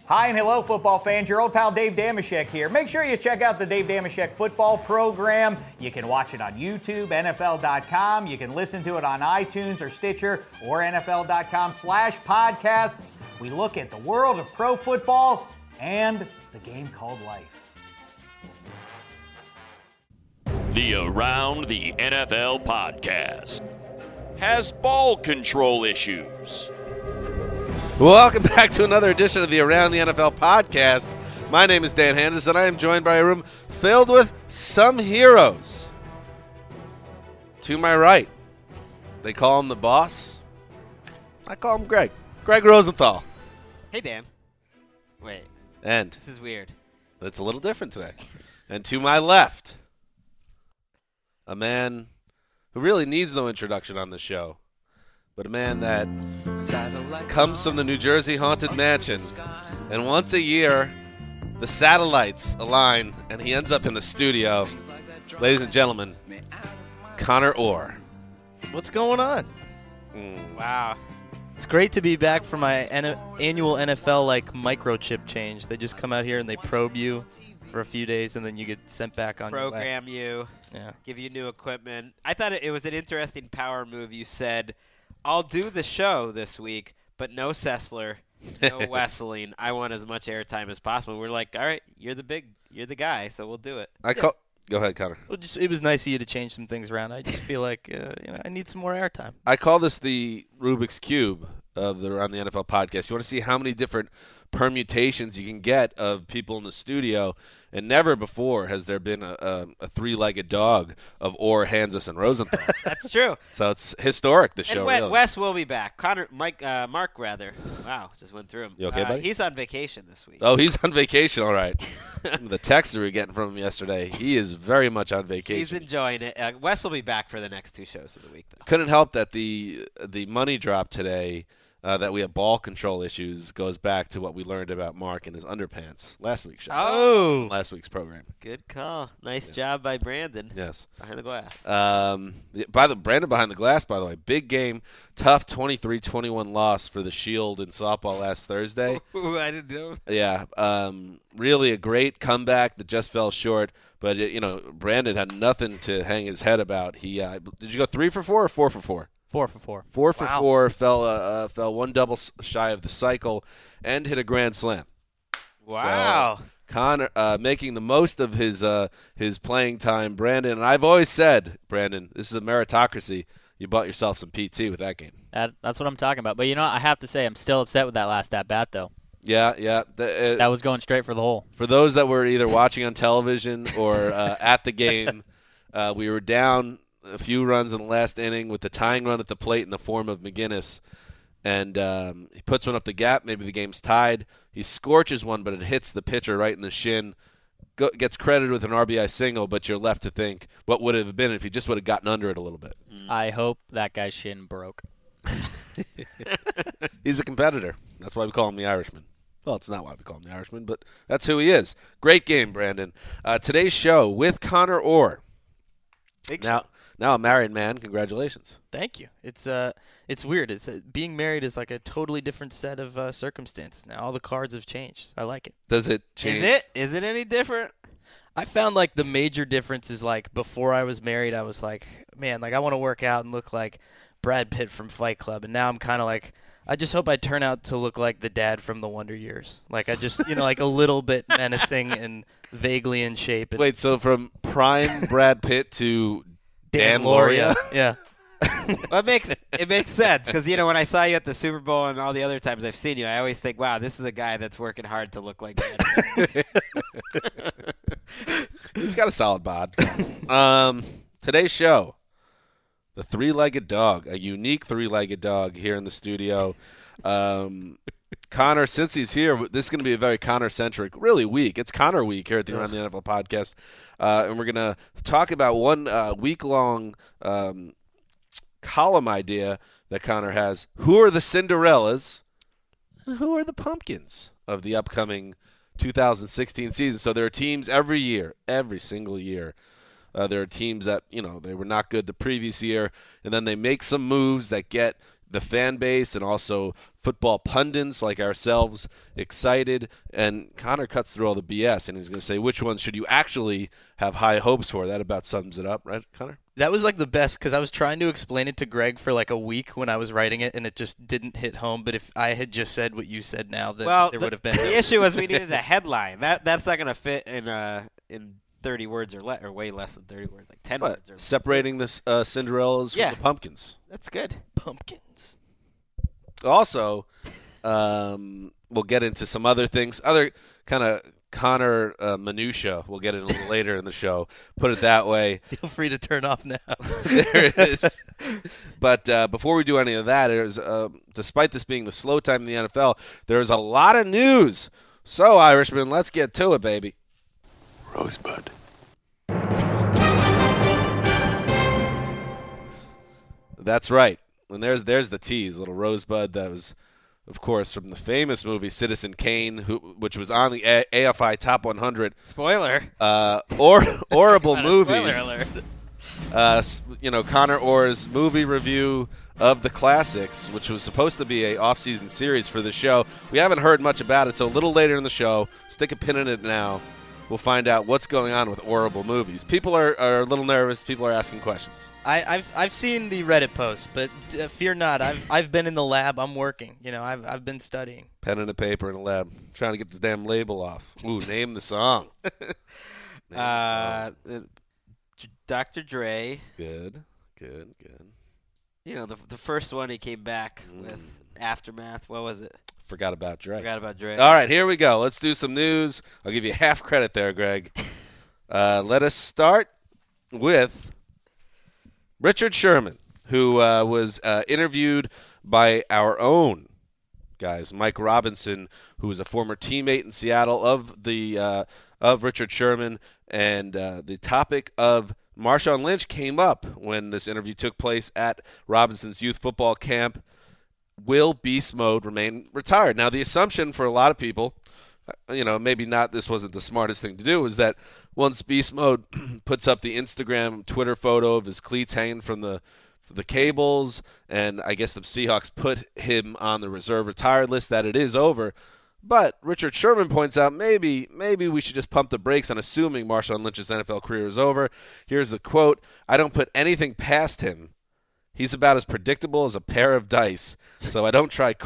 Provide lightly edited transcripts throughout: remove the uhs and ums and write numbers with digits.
Hi and hello, football fans. Your old pal Dave Damashek here. Make sure you check out the Dave Damashek football program. You can watch it on YouTube, NFL.com. You can listen to it on iTunes or Stitcher or NFL.com/podcasts. We look at the world of pro football and the game called life. The Around the NFL podcast has ball control issues. Welcome back to another edition of the Around the NFL podcast. My name is Dan Handes, and I am joined by a room filled with some heroes. To my right, they call him the boss. I call him Greg. Greg Rosenthal. Hey, Dan. Wait, And this is weird. it's a little different today. And to my left, a man who really needs no introduction on the show, but a man that comes from the New Jersey Haunted Mansion, and once a year, the satellites align, and he ends up in the studio. Ladies and gentlemen, Connor Orr. What's going on? Wow. It's great to be back for my annual NFL microchip change. They just come out here and they probe you for a few days, and then you get sent back on your way. Program you, give you new equipment. I thought it was an interesting power move. You said, I'll do the show this week, but no Sessler, no Wesseling. I want as much airtime as possible. We're like, all right, you're the guy, so we'll do it. Go ahead, Connor. Well, it was nice of you to change some things around. I just feel like I need some more airtime. I call this the Rubik's Cube of the Around the NFL podcast. You want to see how many different permutations you can get of people in the studio, and never before has there been a three-legged dog of Orr, Hansis, and Rosenthal. That's true. So it's historic, the show. And really. Wes will be back. Mark, rather. Wow, just went through him. You okay, buddy? He's on vacation this week. Oh, he's on vacation, all right. The text we were getting from him yesterday, he is very much on vacation. He's enjoying it. Wes will be back for the next two shows of the week, though. Couldn't help that the money drop today, that we have ball control issues, goes back to what we learned about Mark and his underpants last week's show. Oh. Last week's program. Good call. Nice job by Brandon. Yes. Behind the glass. Brandon behind the glass, by the way. Big game, tough 23-21 loss for the Shield in softball last Thursday. Ooh, I didn't know. Yeah. Really a great comeback that just fell short. But, Brandon had nothing to hang his head about. He did you go 3 for 4 or 4 for 4? 4 for 4. 4 for 4, fell one double shy of the cycle, and hit a grand slam. Wow. So, Connor making the most of his playing time. Brandon, and I've always said, Brandon, this is a meritocracy. You bought yourself some PT with that game. That's what I'm talking about. But, I have to say I'm still upset with that last at-bat, though. Yeah. That was going straight for the hole. For those that were either watching on television or at the game, we were down a few runs in the last inning with the tying run at the plate in the form of McGinnis. And he puts one up the gap. Maybe the game's tied. He scorches one, but it hits the pitcher right in the shin. Gets credited with an RBI single, but you're left to think what would it have been if he just would have gotten under it a little bit. I hope that guy's shin broke. He's a competitor. That's why we call him the Irishman. Well, it's not why we call him the Irishman, but that's who he is. Great game, Brandon. Today's show with Connor Orr. Now a married man. Congratulations. Thank you. It's weird. It's being married is like a totally different set of circumstances now. All the cards have changed. I like it. Does it change? Is it any different? I found the major difference is before I was married, I was like, man, I want to work out and look like Brad Pitt from Fight Club, and now I'm kind of I just hope I turn out to look like the dad from The Wonder Years. I just, a little bit menacing and vaguely in shape. And Wait, so from prime Brad Pitt to Dan Lauria? Lauria? Yeah. Well, it makes sense because when I saw you at the Super Bowl and all the other times I've seen you, I always think, wow, this is a guy that's working hard to look like Brad Pitt. He's got a solid bod. Today's show, the three-legged dog, a unique three-legged dog here in the studio. Connor, since he's here, this is going to be a very Connor-centric, really week. It's Connor week here at the Around the NFL podcast. And we're going to talk about one week-long column idea that Connor has. Who are the Cinderellas and who are the pumpkins of the upcoming 2016 season? So there are teams every year, every single year. There are teams that, they were not good the previous year, and then they make some moves that get the fan base and also football pundits like ourselves excited, and Connor cuts through all the BS, and he's going to say which ones should you actually have high hopes for. That about sums it up, right, Connor? That was like the best because I was trying to explain it to Greg for like a week when I was writing it, and it just didn't hit home. But if I had just said what you said now, then there would have been. The issue was we needed a headline. That's not going to fit in 30 words or way less than 30 words, like 10 words. Or separating the Cinderellas from the pumpkins. That's good. Pumpkins. Also, we'll get into some other things, other kind of Connor minutia. We'll get in a little later in the show. Put it that way. Feel free to turn off now. There it is. But before we do any of that, despite this being the slow time in the NFL, there's a lot of news. So, Irishman, let's get to it, baby. Rosebud. That's right. And there's the tease, little Rosebud. That was, of course, from the famous movie Citizen Kane, which was on the AFI Top 100. Spoiler. Horrible movies. Spoiler alert. Connor Orr's movie review of the classics, which was supposed to be a off-season series for the show. We haven't heard much about it, so a little later in the show, stick a pin in it now. We'll find out what's going on with horrible movies. People are a little nervous. People are asking questions. I've seen the Reddit post, but fear not. I've been in the lab. I'm working. I've been studying. Pen and a paper in a lab, trying to get this damn label off. Ooh, name the song. Dr. Dre. Good. The first one he came back with Aftermath. What was it? Forgot about Dre. All right, here we go. Let's do some news. I'll give you half credit there, Greg. Let us start with Richard Sherman, who was interviewed by our own guys, Mike Robinson, who was a former teammate in Seattle of Richard Sherman, and the topic of Marshawn Lynch came up when this interview took place at Robinson's youth football camp. Will Beast Mode remain retired? Now, the assumption for a lot of people, maybe not, this wasn't the smartest thing to do, is that once Beast Mode puts up the Instagram, Twitter photo of his cleats hanging from the cables, and I guess the Seahawks put him on the reserve retired list, that it is over. But Richard Sherman points out maybe we should just pump the brakes on assuming Marshawn Lynch's NFL career is over. Here's the quote: "I don't put anything past him. He's about as predictable as a pair of dice, so I don't try to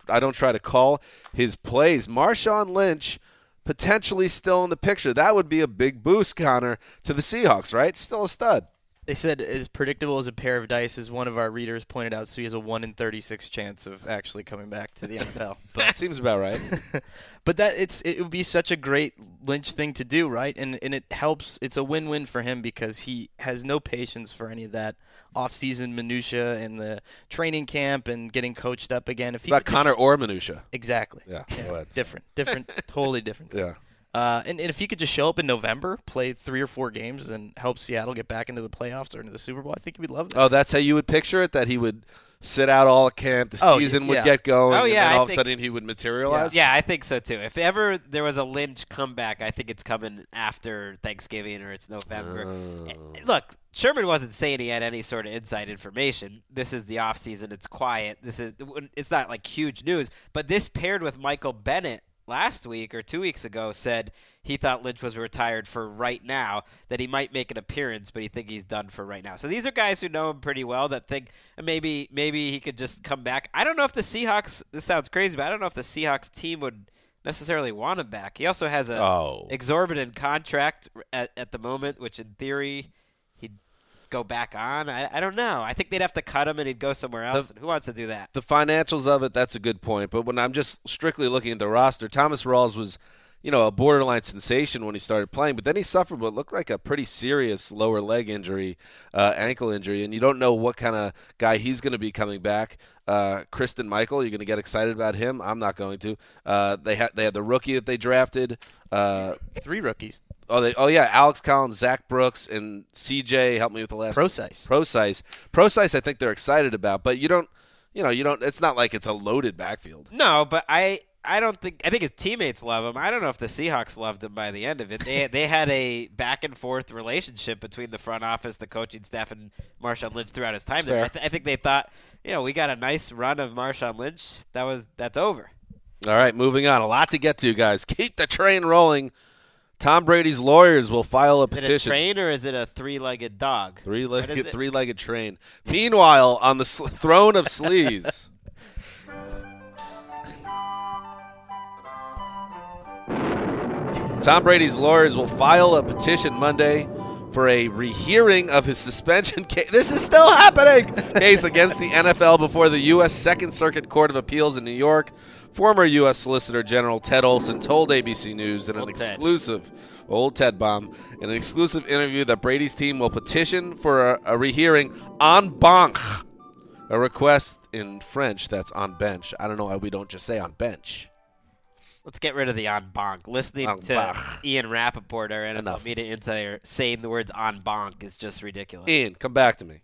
call his plays." Marshawn Lynch potentially still in the picture. That would be a big boost, Connor, to the Seahawks, right? Still a stud. They said as predictable as a pair of dice, as one of our readers pointed out, so he has a 1 in 36 chance of actually coming back to the NFL. But seems about right. But it would be such a great Lynch thing to do, right? And it helps. It's a win-win for him because he has no patience for any of that off-season minutia and the training camp and getting coached up again. If he about Connor or minutia. Exactly. Yeah. Different, totally different. Yeah. And if he could just show up in November, play 3 or 4 games, and help Seattle get back into the playoffs or into the Super Bowl, I think we'd love that. Oh, that's how you would picture it? That he would sit out all camp, the season would get going, and then all of a sudden he would materialize? Yeah, I think so too. If ever there was a Lynch comeback, I think it's coming after Thanksgiving or it's November. Look, Sherman wasn't saying he had any sort of inside information. This is the offseason. It's quiet. It's not like huge news. But this paired with Michael Bennett last week or 2 weeks ago said he thought Lynch was retired for right now, that he might make an appearance, but he think he's done for right now. So these are guys who know him pretty well that think maybe he could just come back. I don't know if the Seahawks, this sounds crazy, but I don't know if the Seahawks team would necessarily want him back. He also has a exorbitant contract at the moment, which in theory he'd go back on. I don't know. I think they'd have to cut him and he'd go somewhere else. Who wants to do that? The financials of it, that's a good point. But when I'm just strictly looking at the roster, Thomas Rawls was, a borderline sensation when he started playing. But then he suffered what looked like a pretty serious lower leg injury, ankle injury. And you don't know what kind of guy he's going to be coming back. Kristen Michael, you're going to get excited about him? I'm not going to. They had the rookie that they drafted. 3 rookies. Alex Collins, Zach Brooks, and CJ. Help me with the last. Procise. I think they're excited about, but you don't. It's not like it's a loaded backfield. No, but I I think his teammates love him. I don't know if the Seahawks loved him by the end of it. They had a back and forth relationship between the front office, the coaching staff, and Marshawn Lynch throughout his time there. I think they thought, we got a nice run of Marshawn Lynch. That's over. All right, moving on. A lot to get to, guys. Keep the train rolling. Tom Brady's lawyers will file a petition. Is it a train or is it a three-legged dog? Three-legged train. Meanwhile, on the throne of sleaze. Tom Brady's lawyers will file a petition Monday for a rehearing of his suspension case. This is still happening. Case against the NFL before the U.S. Second Circuit Court of Appeals in New York. Former U.S. Solicitor General Ted Olson told ABC News in an exclusive interview that Brady's team will petition for a rehearing en banc, a request in French that's on bench. I don't know why we don't just say on bench. Let's get rid of the en banc. Listening to Ian Rappaport, our NFL media insider, saying the words en banc is just ridiculous. Ian, come back to me.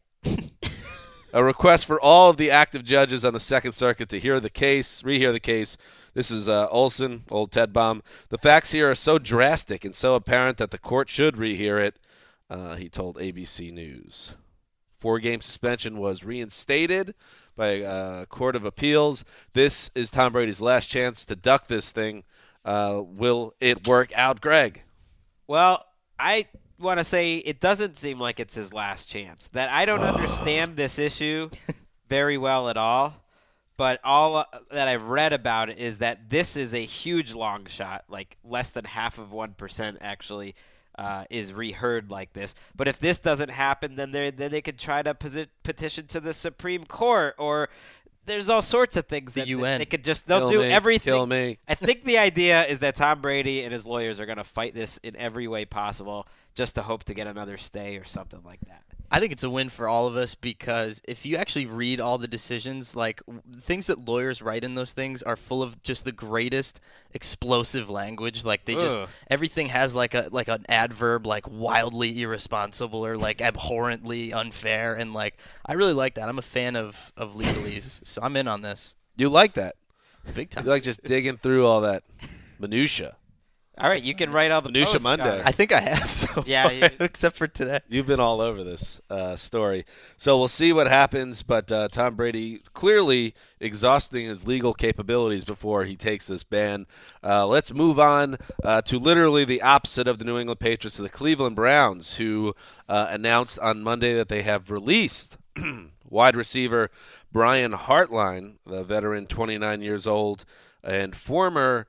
A request for all of the active judges on the Second Circuit to rehear the case. This is Olson, old Ted Baum. The facts here are so drastic and so apparent that the court should rehear it, he told ABC News. 4-game suspension was reinstated by a court of appeals. This is Tom Brady's last chance to duck this thing. Will it work out, Greg? Well, I want to say it doesn't seem like it's his last chance. That I don't understand this issue very well at all. But all that I've read about it is that this is a huge long shot, like less than half of 1% actually is reheard like this. But if this doesn't happen, then they could try to petition to the Supreme Court, or there's all sorts of things that UN. they could they'll do everything. Kill me. I think the idea is that Tom Brady and his lawyers are going to fight this in every way possible just to hope to get another stay or something like that. I think it's a win for all of us because if you actually read all the decisions, like things that lawyers write in those things are full of just the greatest explosive language. Like they just everything has like an adverb, like wildly irresponsible or like abhorrently unfair, and like I really like that. I'm a fan of legalese, so I'm in on this. You like that? Big time. You like just digging through all that minutia. All right, you can write all the Minutia posts, Monday. Connor. I think I have so Yeah, far, except for today. You've been all over this story. So we'll see what happens, but Tom Brady clearly exhausting his legal capabilities before he takes this ban. Let's move on to literally the opposite of the New England Patriots, to the Cleveland Browns, who announced on Monday that they have released wide receiver Brian Hartline, the veteran, 29 years old, and former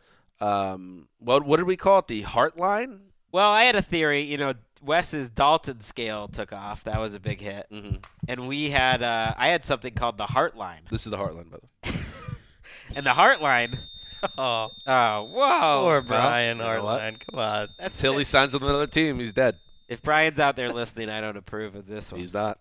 what did we call it? The Heartline? Well, I had a theory. Wes's Dalton scale took off. That was a big hit. Mm-hmm. And we had I had something called the Heartline. This is the Heartline, by the way. And the Heartline. Oh, whoa. poor Brian you know what? Hartline. Come on. Until he signs with another team, he's dead. If Brian's out there listening, I don't approve of this one. He's not.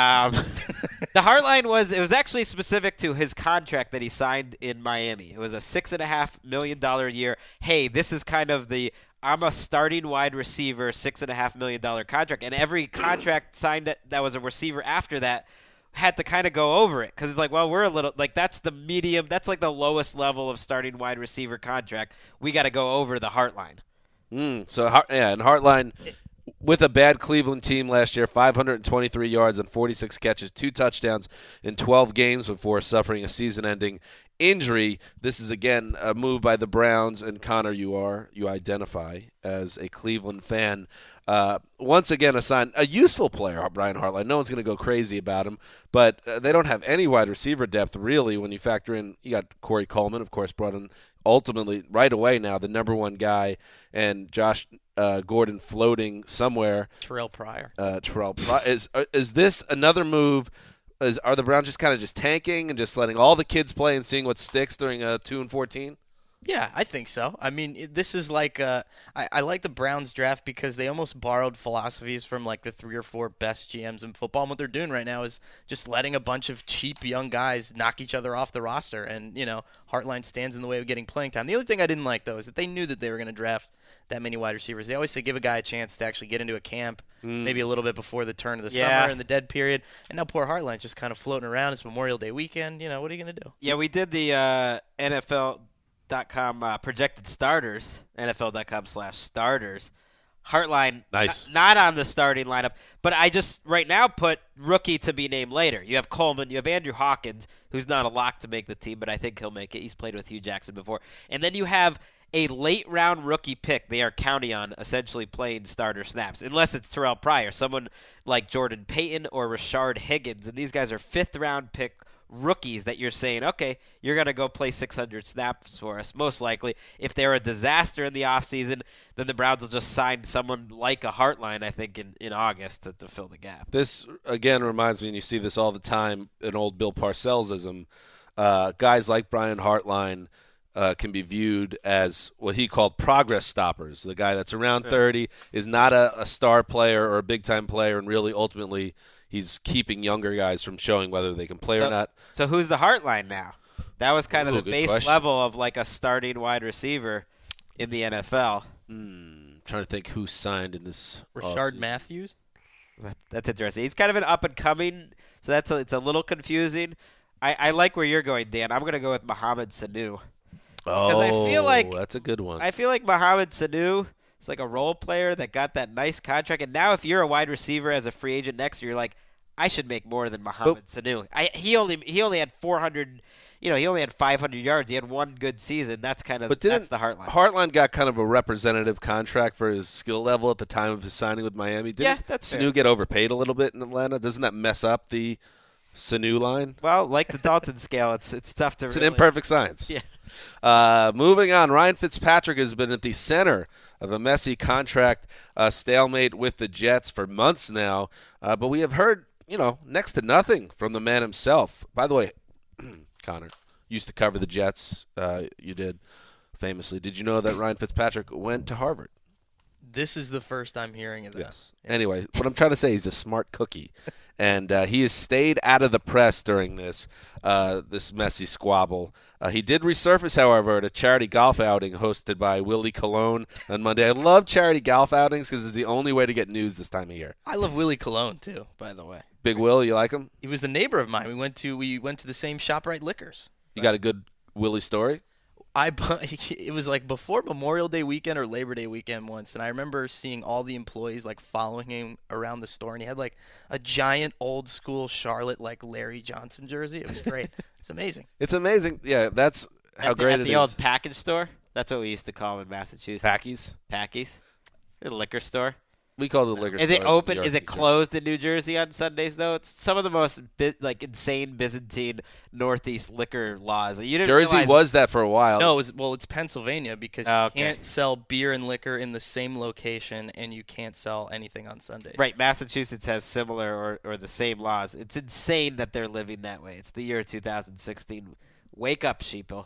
The Heartline was actually specific to his contract that he signed in Miami. It was a $6.5 million a year. Hey, this is kind of I'm a starting wide receiver, $6.5 million contract, and every contract signed that was a receiver after that had to kind of go over it because it's like, well, we're a little like that's the medium, that's like the lowest level of starting wide receiver contract. We got to go over the Heartline. And Heartline. With a bad Cleveland team last year, 523 yards and 46 catches, 2 touchdowns in 12 games before suffering a season-ending injury. This is, again, a move by the Browns, and Connor, you identify as a Cleveland fan. Once again, a useful player, Brian Hartline. No one's going to go crazy about him, but they don't have any wide receiver depth, really, when you factor in, you got Corey Coleman, of course, brought in ultimately right away now the number one guy, and Josh Gordon floating somewhere. Terrell Pryor. Is this another move? Are the Browns just kind of just tanking and just letting all the kids play and seeing what sticks during 2-14? Yeah, I think so. I mean, this is like I like the Browns draft because they almost borrowed philosophies from like the 3 or 4 best GMs in football. And what they're doing right now is just letting a bunch of cheap young guys knock each other off the roster. And, Heartline stands in the way of getting playing time. The only thing I didn't like, though, is that they knew that they were going to draft that many wide receivers. They always say give a guy a chance to actually get into a camp, maybe a little bit before the turn of the summer and the dead period. And now poor Heartline's just kind of floating around. It's Memorial Day weekend. What are you going to do? Yeah, we did the NFL NFL.com projected starters, NFL.com/starters. Hartline, Nice. Not on the starting lineup, but I just right now put rookie to be named later. You have Coleman, you have Andrew Hawkins, who's not a lock to make the team, but I think he'll make it. He's played with Hugh Jackson before. And then you have a late-round rookie pick they are counting on essentially playing starter snaps, unless it's Terrell Pryor, someone like Jordan Payton or Rashard Higgins, and these guys are fifth-round pick rookies that you're saying, okay, you're going to go play 600 snaps for us, most likely. If they're a disaster in the offseason, then the Browns will just sign someone like a Hartline, I think, in August to fill the gap. This, again, reminds me, and you see this all the time, an old Bill Parcells-ism. Guys like Brian Hartline can be viewed as what he called progress stoppers. The guy that's around 30 is not a star player or a big-time player, and really ultimately he's keeping younger guys from showing whether they can play or not. So who's the Hartline now? That was kind of the base question. level of like a starting wide receiver in the NFL. Trying to think who signed in this. Rashard Matthews? That's interesting. He's kind of an up-and-coming, so it's a little confusing. I like where you're going, Dan. I'm going to go with Mohamed Sanu. Oh, I feel like that's a good one. I feel like Mohamed Sanu is like a role player that got that nice contract, and now if you're a wide receiver as a free agent next year, you're like, I should make more than Mohamed Sanu. He only had 400. He only had 500 yards. He had one good season. That's kind of that's the Hartline. Hartline got kind of a representative contract for his skill level at the time of his signing with Miami. Didn't that's Sanu fair. get overpaid a little bit in Atlanta? Doesn't that mess up the Sanu line? Well, like the Dalton scale, it's tough to. It's an imperfect science. Yeah. Moving on, Ryan Fitzpatrick has been at the center of a messy contract stalemate with the Jets for months now, but we have heard, next to nothing from the man himself. By the way, Connor, used to cover the Jets. You did, famously. Did you know that Ryan Fitzpatrick went to Harvard? This is the first I'm hearing of this. Yes. Yeah. Anyway, what I'm trying to say, he's a smart cookie, and he has stayed out of the press during this messy squabble. He did resurface, however, at a charity golf outing hosted by Willie Colon on Monday. I love charity golf outings because it's the only way to get news this time of year. I love Willie Colon too, by the way. Big Will, you like him? He was a neighbor of mine. We went to the same ShopRite Liquors. You got a good Willie story? It was like before Memorial Day weekend or Labor Day weekend once, and I remember seeing all the employees like following him around the store, and he had like a giant old school Charlotte like Larry Johnson jersey. It was great. It's amazing. It's amazing. Yeah, that's how great it is. At the old package store? That's what we used to call them in Massachusetts. Packies? The liquor store? We call it the liquor store. Is it open? Is it closed in New Jersey on Sundays, though? It's some of the most insane Byzantine Northeast liquor laws. You didn't Jersey was that for a while. No, it's Pennsylvania because you can't sell beer and liquor in the same location, and you can't sell anything on Sundays. Right. Massachusetts has similar or the same laws. It's insane that they're living that way. It's the year 2016. Wake up, sheeple.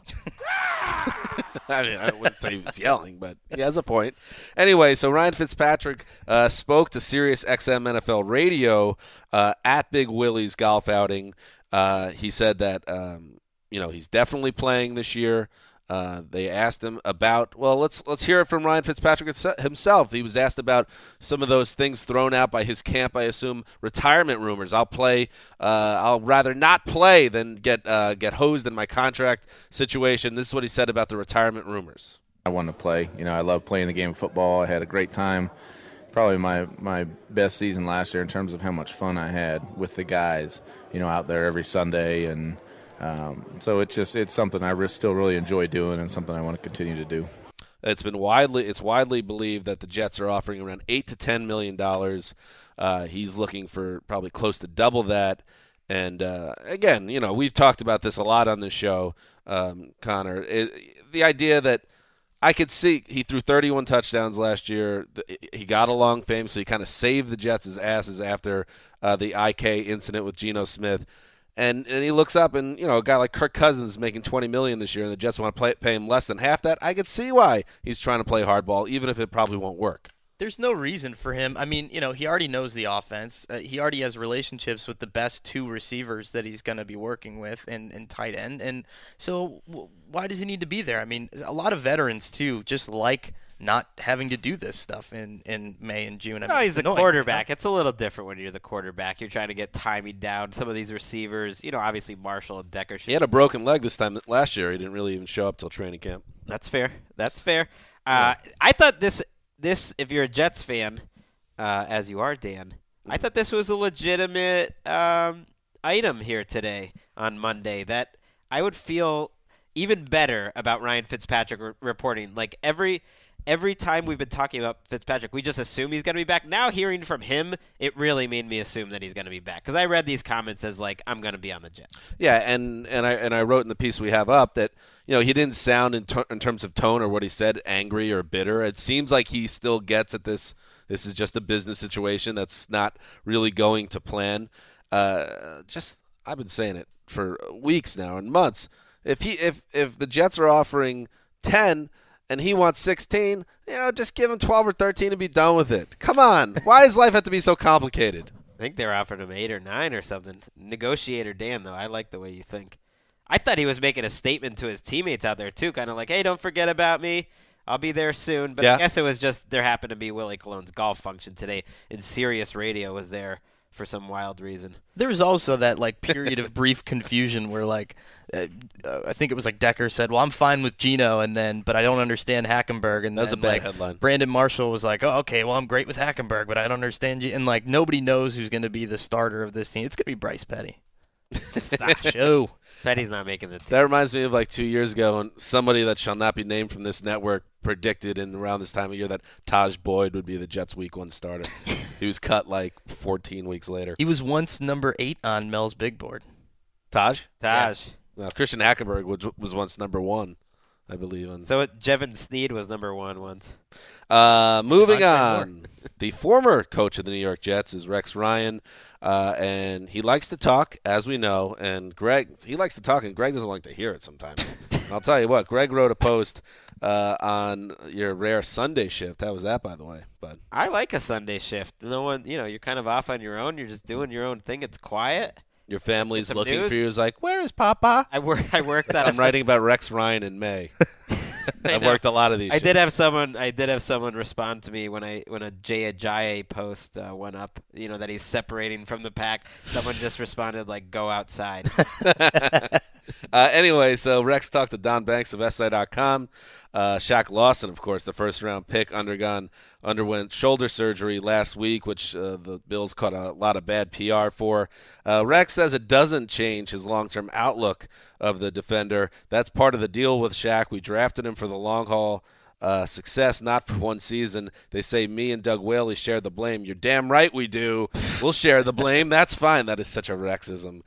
I mean, I wouldn't say he was yelling, but he has a point. Anyway, so Ryan Fitzpatrick spoke to Sirius XM NFL Radio at Big Willie's golf outing. He said that he's definitely playing this year. They asked him about, let's hear it from Ryan Fitzpatrick himself. He was asked about some of those things thrown out by his camp, I assume, retirement rumors. I'll rather not play than get hosed in my contract situation. This is what he said about the retirement rumors. I want to play. I love playing the game of football. I had a great time. Probably my best season last year in terms of how much fun I had with the guys, out there every Sunday, and so it's something I still really enjoy doing and something I want to continue to do. It's widely believed that the Jets are offering around $8 to $10 million. He's looking for probably close to double that. And again, we've talked about this a lot on this show, Connor. The idea that I could see he threw 31 touchdowns last year. He got a long fame, so he kind of saved the Jets' asses after the IK incident with Geno Smith. And he looks up, and a guy like Kirk Cousins is making $20 million this year, and the Jets want to pay him less than half that. I could see why he's trying to play hardball, even if it probably won't work. There's no reason for him. I mean, he already knows the offense. He already has relationships with the best two receivers that he's going to be working with in tight end. And so why does he need to be there? I mean, a lot of veterans, too, just like not having to do this stuff in May and June. He's the quarterback. It's a little different when you're the quarterback. You're trying to get timing down. Some of these receivers, obviously Marshall and Decker. He had a broken leg last year. He didn't really even show up till training camp. That's fair. I thought this if you're a Jets fan, as you are, Dan, I thought this was a legitimate item here today on Monday, that I would feel even better about Ryan Fitzpatrick reporting. Like every time we've been talking about Fitzpatrick, we just assume he's going to be back. Now hearing from him, it really made me assume that he's going to be back, because I read these comments as like, I'm going to be on the Jets. Yeah, and I wrote in the piece we have up that he didn't sound in terms of tone or what he said angry or bitter. It seems like he still gets at this. This is just a business situation that's not really going to plan. I've been saying it for weeks now and months. If the Jets are offering 10 and he wants 16, just give him 12 or 13 and be done with it. Come on. Why does life have to be so complicated? I think they're offering him 8 or 9 or something. Negotiator Dan, though, I like the way you think. I thought he was making a statement to his teammates out there, too, kind of like, hey, don't forget about me. I'll be there soon. But yeah. I guess it was just there happened to be Willie Colon's golf function today, and Sirius Radio was there for some wild reason. There was also that period of brief confusion where I think it was Decker said, well, I'm fine with Geno, but I don't understand Hackenberg. And that's a bad headline. Brandon Marshall was like, oh, okay, well, I'm great with Hackenberg, but I don't understand you. And nobody knows who's going to be the starter of this team. It's going to be Bryce Petty. Stop show. Petty's not making the team. That reminds me of 2 years ago when somebody that shall not be named from this network predicted in around this time of year that Taj Boyd would be the Jets' Week 1 starter. He was cut 14 weeks later. He was once number 8 on Mel's big board. Taj? Yeah. No, Christian Hackenberg was once number 1, I believe. So Jevon Sneed was number 1 once. Moving on. The former coach of the New York Jets is Rex Ryan, and he likes to talk, as we know, and he likes to talk, and Greg doesn't like to hear it sometimes. I'll tell you what, Greg wrote a post on your rare Sunday shift. How was that, by the way? But I like a Sunday shift. No one, you're kind of off on your own. You're just doing your own thing. It's quiet. Your family's looking news. For you. Is like, where is Papa? I worked on. I'm writing about Rex Ryan in May. I've worked a lot of these. I did have someone respond to me when a Jay Ajayi post went up. That he's separating from the pack. Someone just responded go outside. Anyway, so Rex talked to Don Banks of SI.com. Shaq Lawson, of course, the first-round pick, underwent shoulder surgery last week, which the Bills caught a lot of bad PR for. Rex says it doesn't change his long-term outlook of the defender. That's part of the deal with Shaq. We drafted him for the long-haul success, not for one season. They say me and Doug Whaley share the blame. You're damn right we do. We'll share the blame. That's fine. That is such a Rexism.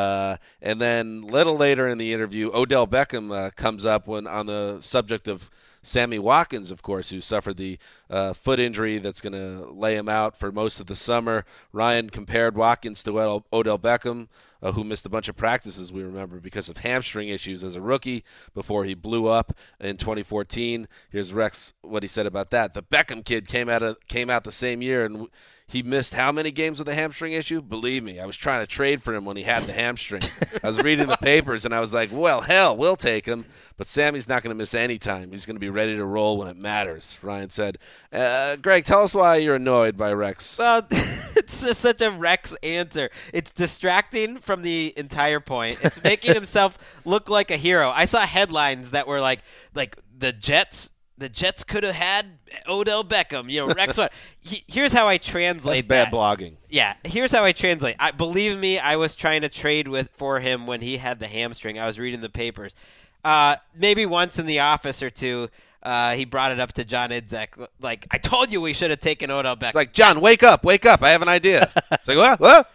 And then a little later in the interview, Odell Beckham comes up on the subject of Sammy Watkins, of course, who suffered the foot injury that's going to lay him out for most of the summer. Ryan compared Watkins to Odell Beckham, who missed a bunch of practices, we remember, because of hamstring issues as a rookie before he blew up in 2014. Here's Rex, what he said about that. The Beckham kid came out the same year, and he missed how many games with a hamstring issue? Believe me, I was trying to trade for him when he had the hamstring. I was reading the papers, and I was like, well, hell, we'll take him. But Sammy's not going to miss any time. He's going to be ready to roll when it matters, Ryan said. Greg, tell us why you're annoyed by Rex. Well, it's just such a Rex answer. It's distracting from the entire point. It's making himself look like a hero. I saw headlines that were like the Jets could have had Odell Beckham. Rex what? Here's how I translate That's bad blogging. Yeah, here's how I translate. Believe me, I was trying to trade for him when he had the hamstring. I was reading the papers. Maybe once in the office or two, he brought it up to John Idzik. I told you we should have taken Odell Beckham. It's like, John, wake up. I have an idea. It's like, what?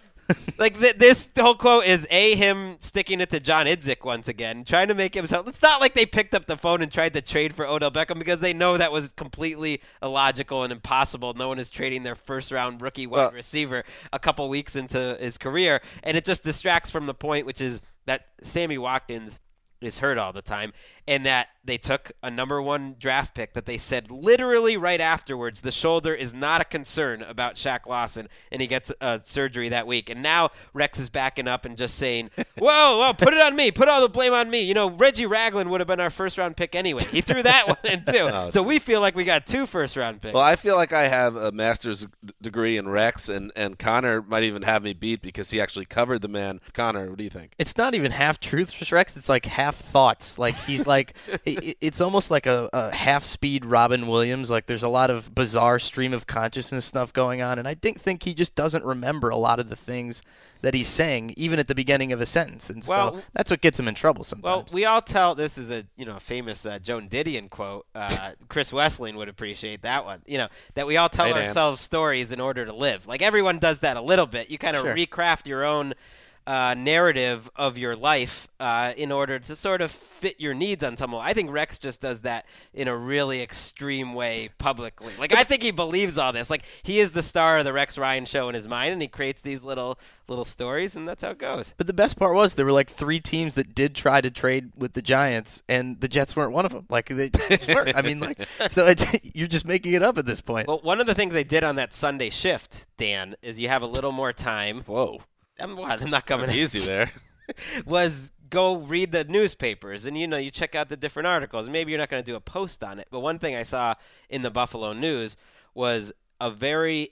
This whole quote is him sticking it to John Idzik once again, trying to make himself. It's not like they picked up the phone and tried to trade for Odell Beckham because they know that was completely illogical and impossible. No one is trading their first-round rookie wide receiver a couple weeks into his career, and it just distracts from the point, which is that Sammy Watkins is hurt all the time, and that they took a number 1 draft pick that they said literally right afterwards the shoulder is not a concern about Shaq Lawson, and he gets surgery that week. And now Rex is backing up and just saying, whoa, put it on me. Put all the blame on me. Reggie Ragland would have been our first-round pick anyway. He threw that one in too. So we feel like we got 2 first-round picks. Well, I feel like I have a master's degree in Rex, and Connor might even have me beat because he actually covered the man. Connor, what do you think? It's not even half truth, Rex. It's like half half thoughts. Like he's like, it's almost like a half-speed Robin Williams. Like there's a lot of bizarre stream of consciousness stuff going on, and I think he just doesn't remember a lot of the things that he's saying, even at the beginning of a sentence. And so that's what gets him in trouble sometimes. Well, we all tell, this is a famous Joan Didion quote. Chris Wesseling would appreciate that one. That we all tell ourselves stories in order to live. Like everyone does that a little bit. You kind of recraft your own narrative of your life in order to sort of fit your needs on some level. I think Rex just does that in a really extreme way publicly. Like I think he believes all this. Like he is the star of the Rex Ryan show in his mind, and he creates these little stories, and that's how it goes. But the best part was there were like 3 teams that did try to trade with the Giants, and the Jets weren't one of them. Like they just weren't. I mean, like so you're just making it up at this point. Well, one of the things they did on that Sunday shift, Dan, is you have a little more time. Whoa. I'm not coming easy there. Was go read the newspapers and you check out the different articles. Maybe you're not going to do a post on it, but one thing I saw in the Buffalo News was a very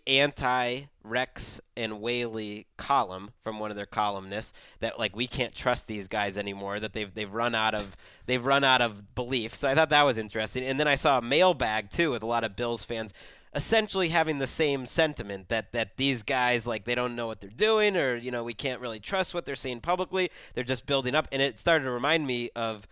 anti-Rex and Whaley column from one of their columnists that like we can't trust these guys anymore, that they've run out of belief. So I thought that was interesting. And then I saw a mailbag too with a lot of Bills fans essentially having the same sentiment that these guys, like, they don't know what they're doing, or we can't really trust what they're saying publicly. They're just building up, and it started to remind me of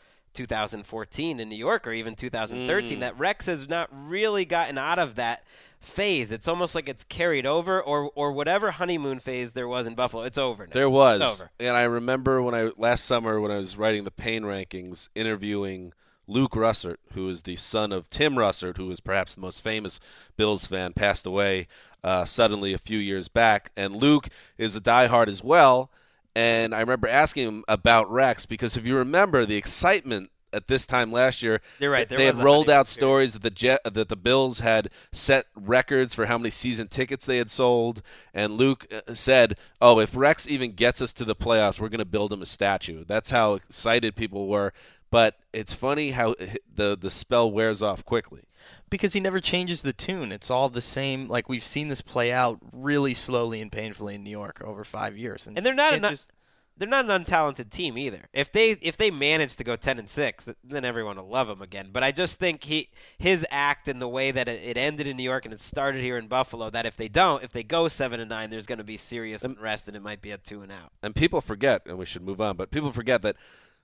2014 in New York, or even 2013. That Rex has not really gotten out of that phase. It's almost like it's carried over, or whatever honeymoon phase there was in Buffalo. It's over now. There was, it's over. And I remember last summer when I was writing the Pain Rankings, interviewing Luke Russert, who is the son of Tim Russert, who is perhaps the most famous Bills fan, passed away suddenly a few years back. And Luke is a diehard as well. And I remember asking him about Rex because if you remember the excitement at this time last year, you're right. They had rolled out stories that the Bills had set records for how many season tickets they had sold. And Luke said, "Oh, if Rex even gets us to the playoffs, we're going to build him a statue." That's how excited people were. But it's funny how the spell wears off quickly. Because he never changes the tune. It's all the same. Like, we've seen this play out really slowly and painfully in New York over 5 years. And they're not an untalented team either. If they manage to go 10-6, then everyone will love him again. But I just think his act and the way that it ended in New York and it started here in Buffalo, that if they go 7-9, there's going to be serious unrest and it might be a 2-out. And people forget, and we should move on, but people forget that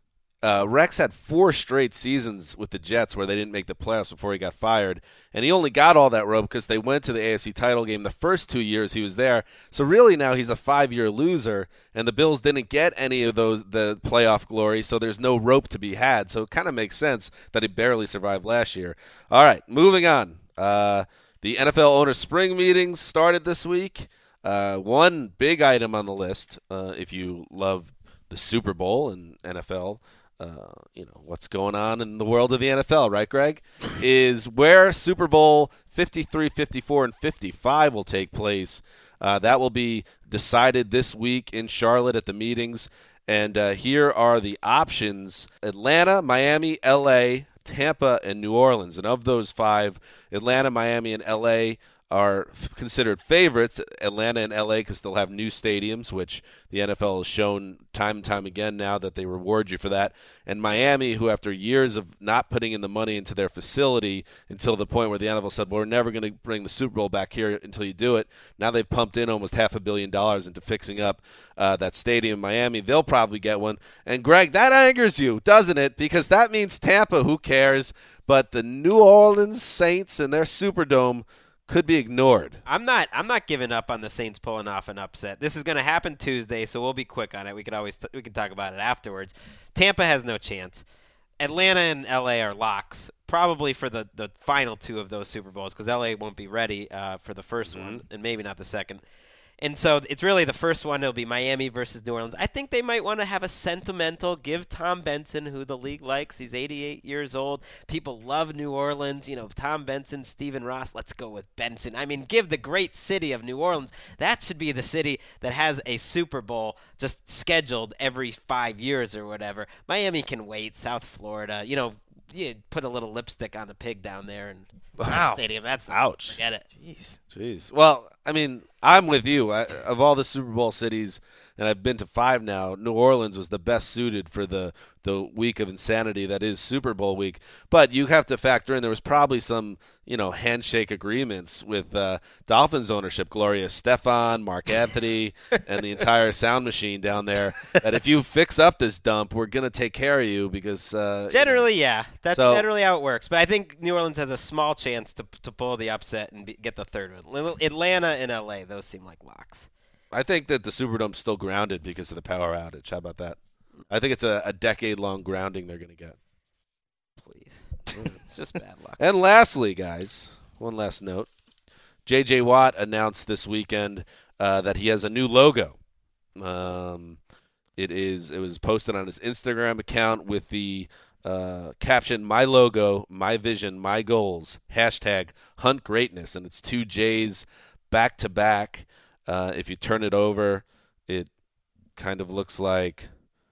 Rex had 4 straight seasons with the Jets where they didn't make the playoffs before he got fired, and he only got all that rope because they went to the AFC title game the first 2 years he was there. So really now he's a 5-year loser, and the Bills didn't get any of the playoff glory, so there's no rope to be had. So it kind of makes sense that he barely survived last year. All right, moving on. The NFL owner spring meetings started this week. One big item on the list, if you love the Super Bowl and NFL, what's going on in the world of the NFL, right, Greg? Is where Super Bowl 53, 54, and 55 will take place. That will be decided this week in Charlotte at the meetings. And here are the options: Atlanta, Miami, L.A., Tampa, and New Orleans. And of those 5, Atlanta, Miami, and L.A. are considered favorites. Atlanta and L.A. because they'll have new stadiums, which the NFL has shown time and time again now that they reward you for that. And Miami, who after years of not putting in the money into their facility until the point where the NFL said, well, we're never going to bring the Super Bowl back here until you do it. Now they've pumped in almost $500 million into fixing up that stadium in Miami. They'll probably get one. And, Greg, that angers you, doesn't it? Because that means Tampa, who cares? But the New Orleans Saints and their Superdome could be ignored. I'm not giving up on the Saints pulling off an upset. This is going to happen Tuesday, so we'll be quick on it. We can talk about it afterwards. Tampa has no chance. Atlanta and LA are locks, probably for the final 2 of those Super Bowls, because LA won't be ready for the first one, and maybe not the second. And so it's really the first one. It'll be Miami versus New Orleans. I think they might want to have a sentimental, give Tom Benson, who the league likes. He's 88 years old. People love New Orleans. Tom Benson, Stephen Ross. Let's go with Benson. I mean, give the great city of New Orleans. That should be the city that has a Super Bowl just scheduled every 5 years or whatever. Miami can wait. South Florida, you put a little lipstick on the pig down there and wow. stadium. That's ouch. Forget it. Jeez. Well, I mean, I'm with you. Of all the Super Bowl cities, and I've been to 5 now, New Orleans was the best suited for the week of insanity that is Super Bowl week. But you have to factor in there was probably some, handshake agreements with Dolphins ownership, Gloria Stefan, Mark Anthony, and the entire sound machine down there, that if you fix up this dump, we're going to take care of you because generally, yeah. That's generally how it works. But I think New Orleans has a small chance to pull the upset and get the third one. Atlanta and L.A., those seem like locks. I think that the Superdome's still grounded because of the power outage. How about that? I think it's a decade-long grounding they're going to get. Please. It's just bad luck. And lastly, guys, one last note. J.J. Watt announced this weekend that he has a new logo. It was posted on his Instagram account with the caption, "My logo, my vision, my goals, #Hunt Greatness," and it's 2 J's back to back. If you turn it over, it kind of looks like,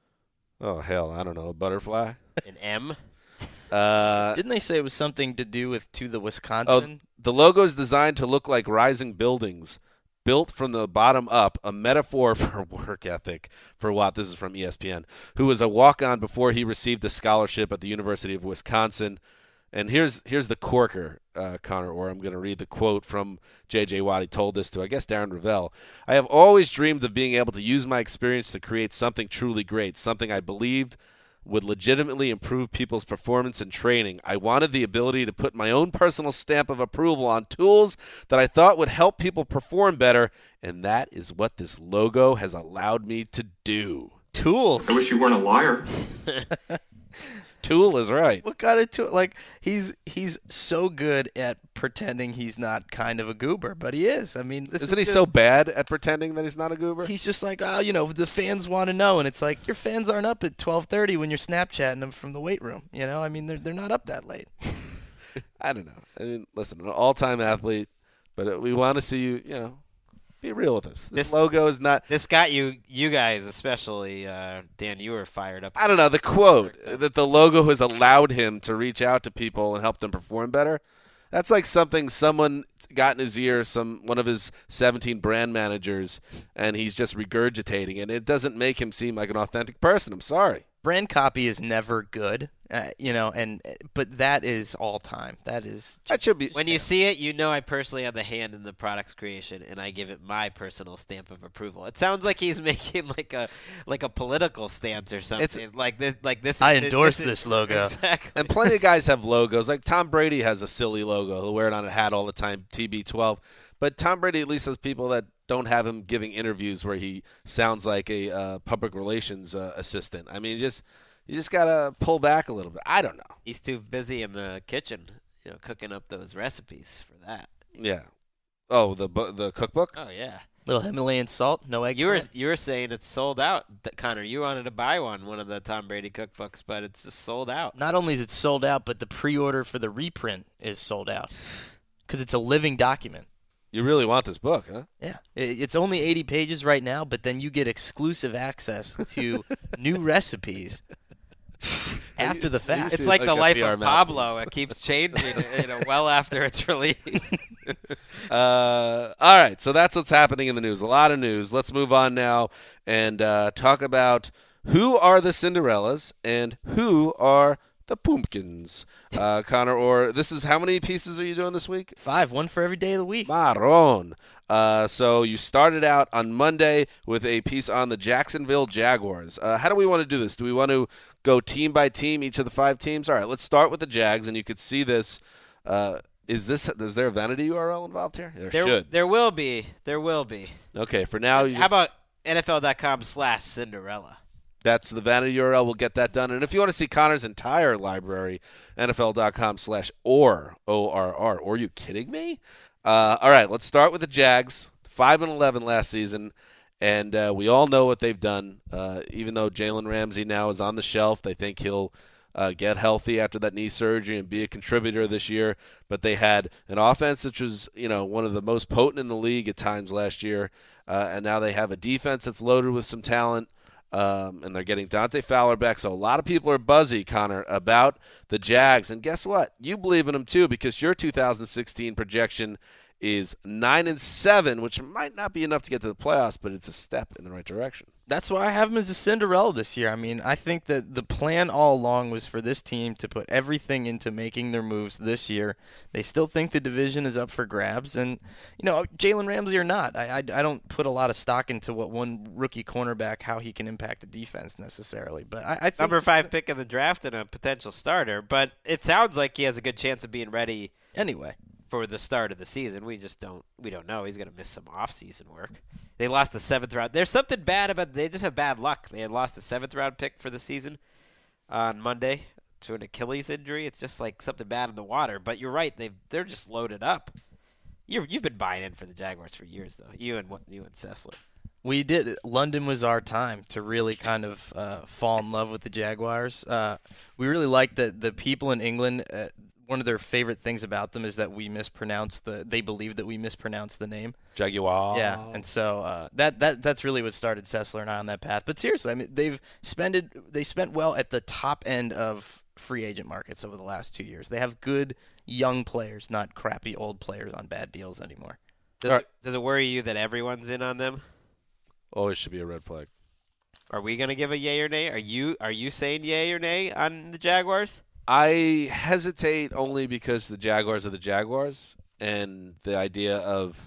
I don't know, a butterfly. An M? Didn't they say it was something to do with to the Wisconsin? Oh, the logo is designed to look like rising buildings, built from the bottom up, a metaphor for work ethic for Watt. This is from ESPN, who was a walk-on before he received a scholarship at the University of Wisconsin. And here's the corker, Connor, or I'm going to read the quote from J.J. Watt. He told this to, I guess, Darren Ravel. "I have always dreamed of being able to use my experience to create something truly great, something I believed would legitimately improve people's performance and training. I wanted the ability to put my own personal stamp of approval on tools that I thought would help people perform better, and that is what this logo has allowed me to do." Tools. I wish you weren't a liar. Tool is right. What kind of tool? Like, he's so good at pretending he's not kind of a goober, but he is. I mean, Isn't he so bad at pretending that he's not a goober? He's just like, the fans want to know, and it's like, your fans aren't up at 12:30 when you're Snapchatting them from the weight room. I mean, they're not up that late. I don't know. I mean, listen, an all-time athlete, but we want to see you, be real with us. This logo is not. This got you guys, especially Dan. You were fired up. I don't know, the quote that the logo has allowed him to reach out to people and help them perform better. That's like something someone got in his ear, one of his 17 brand managers, and he's just regurgitating it. It doesn't make him seem like an authentic person. I'm sorry. Brand copy is never good, but that is all time. That should be. When you see it, I personally have the hand in the product's creation, and I give it my personal stamp of approval. It sounds like he's making like a political stance or something. I endorse this logo. Exactly. And plenty of guys have logos. Like Tom Brady has a silly logo. He'll wear it on a hat all the time, TB12. But Tom Brady at least has people that don't have him giving interviews where he sounds like a public relations assistant. I mean, you just got to pull back a little bit. I don't know. He's too busy in the kitchen, cooking up those recipes for that. Yeah. Oh, the cookbook? Oh, yeah. Little Himalayan salt, no egg. You were saying it's sold out, Connor. You wanted to buy one of the Tom Brady cookbooks, but it's just sold out. Not only is it sold out, but the pre-order for the reprint is sold out because it's a living document. You really want this book, huh? Yeah. It's only 80 pages right now, but then you get exclusive access to new recipes after the fact. It's like the life of Pablo. It keeps changing, well after it's released. All right, so that's what's happening in the news. A lot of news. Let's move on now and talk about who are the Cinderellas and who are the Pumpkins. Connor, or this is how many pieces are you doing this week? 5, one for every day of the week. Marron. So you started out on Monday with a piece on the Jacksonville Jaguars. How do we want to do this? Do we want to go team by team, each of the 5 teams? All right, let's start with the Jags, and you could see this. Is there a vanity URL involved here? There should. There will be. There will be. Okay, for now. How about NFL.com/Cinderella? That's the vanity URL. We'll get that done. And if you want to see Connor's entire library, NFL.com/ORR. Are you kidding me? All right, let's start with the Jags. 5-11 last season, and we all know what they've done. Even though Jalen Ramsey now is on the shelf, they think he'll get healthy after that knee surgery and be a contributor this year. But they had an offense which was, one of the most potent in the league at times last year, and now they have a defense that's loaded with some talent. And they're getting Dante Fowler back. So a lot of people are buzzy, Connor, about the Jags. And guess what? You believe in them too, because your 2016 projection is 9-7, which might not be enough to get to the playoffs, but it's a step in the right direction. That's why I have them as a Cinderella this year. I mean, I think that the plan all along was for this team to put everything into making their moves this year. They still think the division is up for grabs. And, Jalen Ramsey or not, I don't put a lot of stock into what one rookie cornerback, how he can impact the defense necessarily. But I think number 5 pick in the draft and a potential starter. But it sounds like he has a good chance of being ready anyway for the start of the season. We don't know. He's going to miss some off-season work. They lost the 7th round. There's something bad about they just have bad luck. They had lost the 7th round pick for the season on Monday to an Achilles injury. It's just like something bad in the water. But you're right. They're just loaded up. You've been buying in for the Jaguars for years, though. You and Sessler. We did. London was our time to really kind of fall in love with the Jaguars. We really liked the people in England. One of their favorite things about them is that they believe that we mispronounced the name. Jaguar. Yeah, and so that's really what started Sessler and I on that path. But seriously, I mean, they spent well at the top end of free agent markets over the last 2 years. They have good young players, not crappy old players on bad deals anymore. Does it worry you that everyone's in on them? Always should be a red flag. Are we going to give a yay or nay? Are you saying yay or nay on the Jaguars? I hesitate only because the Jaguars are the Jaguars, and the idea of,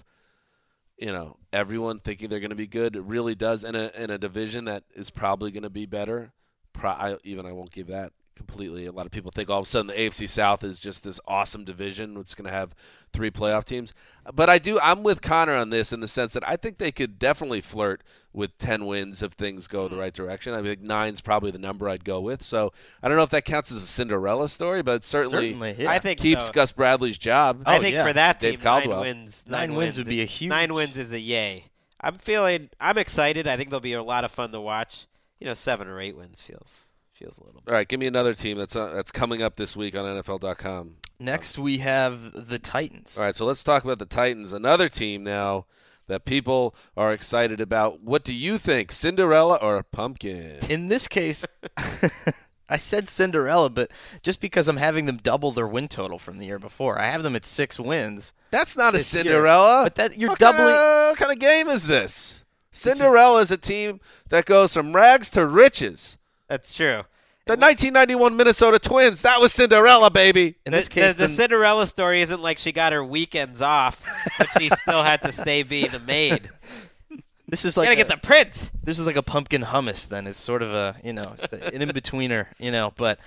everyone thinking they're going to be good, it really does in a division that is probably going to be better. I won't give that completely. A lot of people think all of a sudden the AFC South is just this awesome division. It's going to have 3 playoff teams. But I'm with Connor on this in the sense that I think they could definitely flirt with 10 wins if things go the right direction. I think 9's probably the number I'd go with. So I don't know if that counts as a Cinderella story, but certainly yeah. I think keeps so. Gus Bradley's job. I think for that team, Dave Caldwell. 9 wins would be a huge. 9 wins is a yay. I'm excited. I think they'll be a lot of fun to watch. 7 or 8 wins feels a little bit. All right, give me another team that's coming up this week on NFL.com. Next, we have the Titans. All right, so let's talk about the Titans, another team now that people are excited about. What do you think, Cinderella or pumpkin? In this case, I said Cinderella, but just because I'm having them double their win total from the year before. I have them at 6 wins. That's not a Cinderella. But that you're what doubling. What kind of game is this? Cinderella is a team that goes from rags to riches. That's true. The 1991 Minnesota Twins, that was Cinderella, baby. In this case, the Cinderella story isn't like she got her weekends off, but she still had to stay being a maid. This is like gotta get the print. This is like a pumpkin hummus. Then it's sort of an in-betweener. But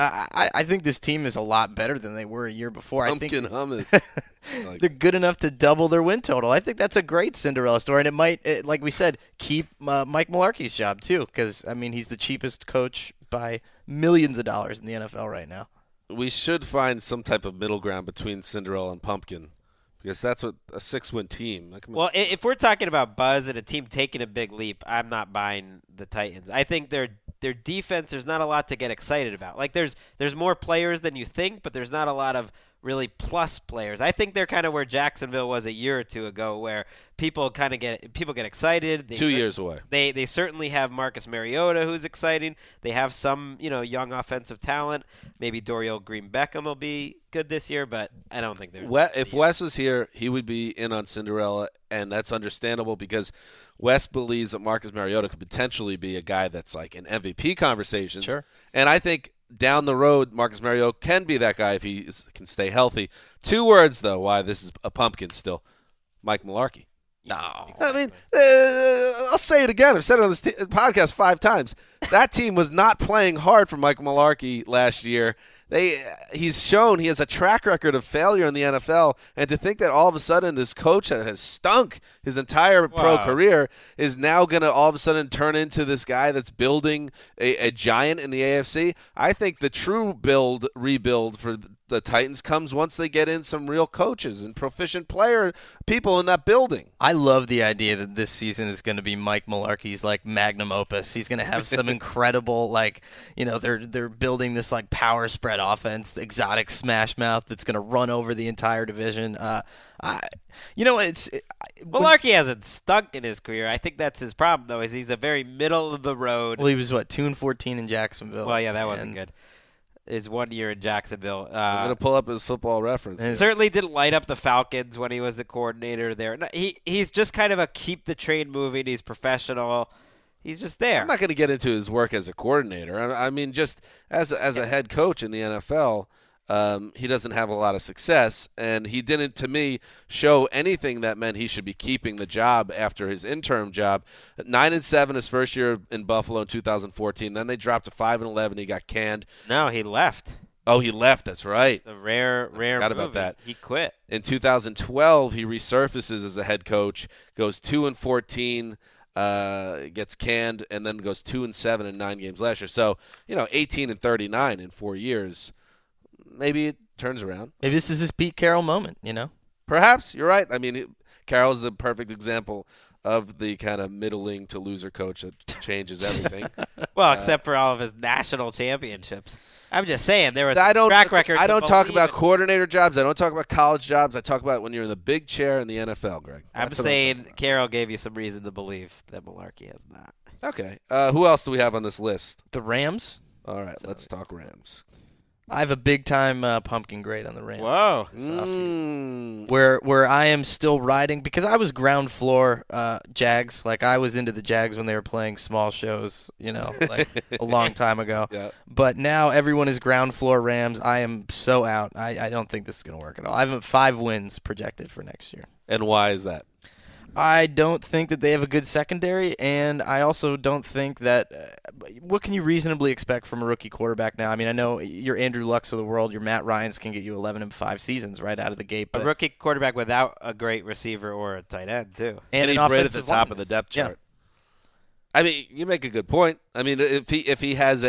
I think this team is a lot better than they were a year before. Pumpkin hummus. They're good enough to double their win total. I think that's a great Cinderella story, and it might, like we said, keep Mike Mularkey's job too, because he's the cheapest coach by millions of dollars in the NFL right now. We should find some type of middle ground between Cinderella and pumpkin. Because that's what a 6-win team. Well, if we're talking about buzz and a team taking a big leap, I'm not buying the Titans. I think their defense, there's not a lot to get excited about. Like there's more players than you think, but there's not a lot of really plus players. I think they're kind of where Jacksonville was a year or two ago, where people get excited. 2 years away. They certainly have Marcus Mariota, who's exciting. They have some young offensive talent. Maybe Dorial Green-Beckham will be good this year, but I don't think they're. If Wes was here, he would be in on Cinderella, and that's understandable because Wes believes that Marcus Mariota could potentially be a guy that's like in MVP conversations. Sure. And I think down the road, Marcus Mariota can be that guy if he can stay healthy. 2 words, though, why this is a pumpkin still. Mike Mularkey. No. Exactly. I mean, I'll say it again. I've said it on this podcast 5 times. That team was not playing hard for Mike Mularkey last year. He's shown he has a track record of failure in the NFL, and to think that all of a sudden this coach that has stunk his entire pro career is now going to all of a sudden turn into this guy that's building a giant in the AFC, I think the true rebuild for the Titans comes once they get in some real coaches and proficient people in that building. I love the idea that this season is going to be Mike Mularkey's like magnum opus. He's going to have some incredible they're building this like power spread offense, the exotic smash mouth that's going to run over the entire division. Mularkey hasn't stunk in his career. I think that's his problem though. Is he's a very middle of the road. Well, he was 2-14 in Jacksonville. Well, yeah, that wasn't good. his 1 year in Jacksonville. I'm going to pull up his Football Reference. Certainly didn't light up the Falcons when he was the coordinator there. No, he's just kind of a keep the train moving. He's professional. He's just there. I'm not going to get into his work as a coordinator. I mean, just as a head coach in the NFL, he doesn't have a lot of success, and he didn't, to me, show anything that meant he should be keeping the job after his interim job. 9-7 his first year in Buffalo in 2014. Then they dropped to 5-11. He got canned. No, he left. Oh, he left. That's right. It's a rare Forgot movie. about that. He quit. In 2012, he resurfaces as a head coach, goes 2-14. Gets canned, and then goes 2-7 in 9 games last year. So, 18-39 in 4 years. Maybe it turns around. Maybe this is his Pete Carroll moment, Perhaps. You're right. I mean, Carroll's the perfect example of the kind of middling to loser coach that changes everything. Well, except for all of his national championships. I'm just saying there was track record. I don't talk about coordinator jobs. I don't talk about college jobs. I talk about when you're in the big chair in the NFL, Greg. I'm saying Carroll gave you some reason to believe that Mularkey has not. Okay. Who else do we have on this list? The Rams. All right, let's talk Rams. I have a big-time pumpkin grade on the Rams. Whoa. This offseason. Where I am still riding, because I was ground floor Jags. Like, I was into the Jags when they were playing small shows, like a long time ago. Yeah. But now everyone is ground floor Rams. I am so out. I don't think this is going to work at all. I have 5 wins projected for next year. And why is that? I don't think that they have a good secondary, and I also don't think that what can you reasonably expect from a rookie quarterback now? I mean, I know your Andrew Lucks of the world, your Matt Ryans can get you 11-5 seasons right out of the gate. But a rookie quarterback without a great receiver or a tight end, too. And he's right at the top of the depth chart. Yeah. I mean, you make a good point. I mean, if he has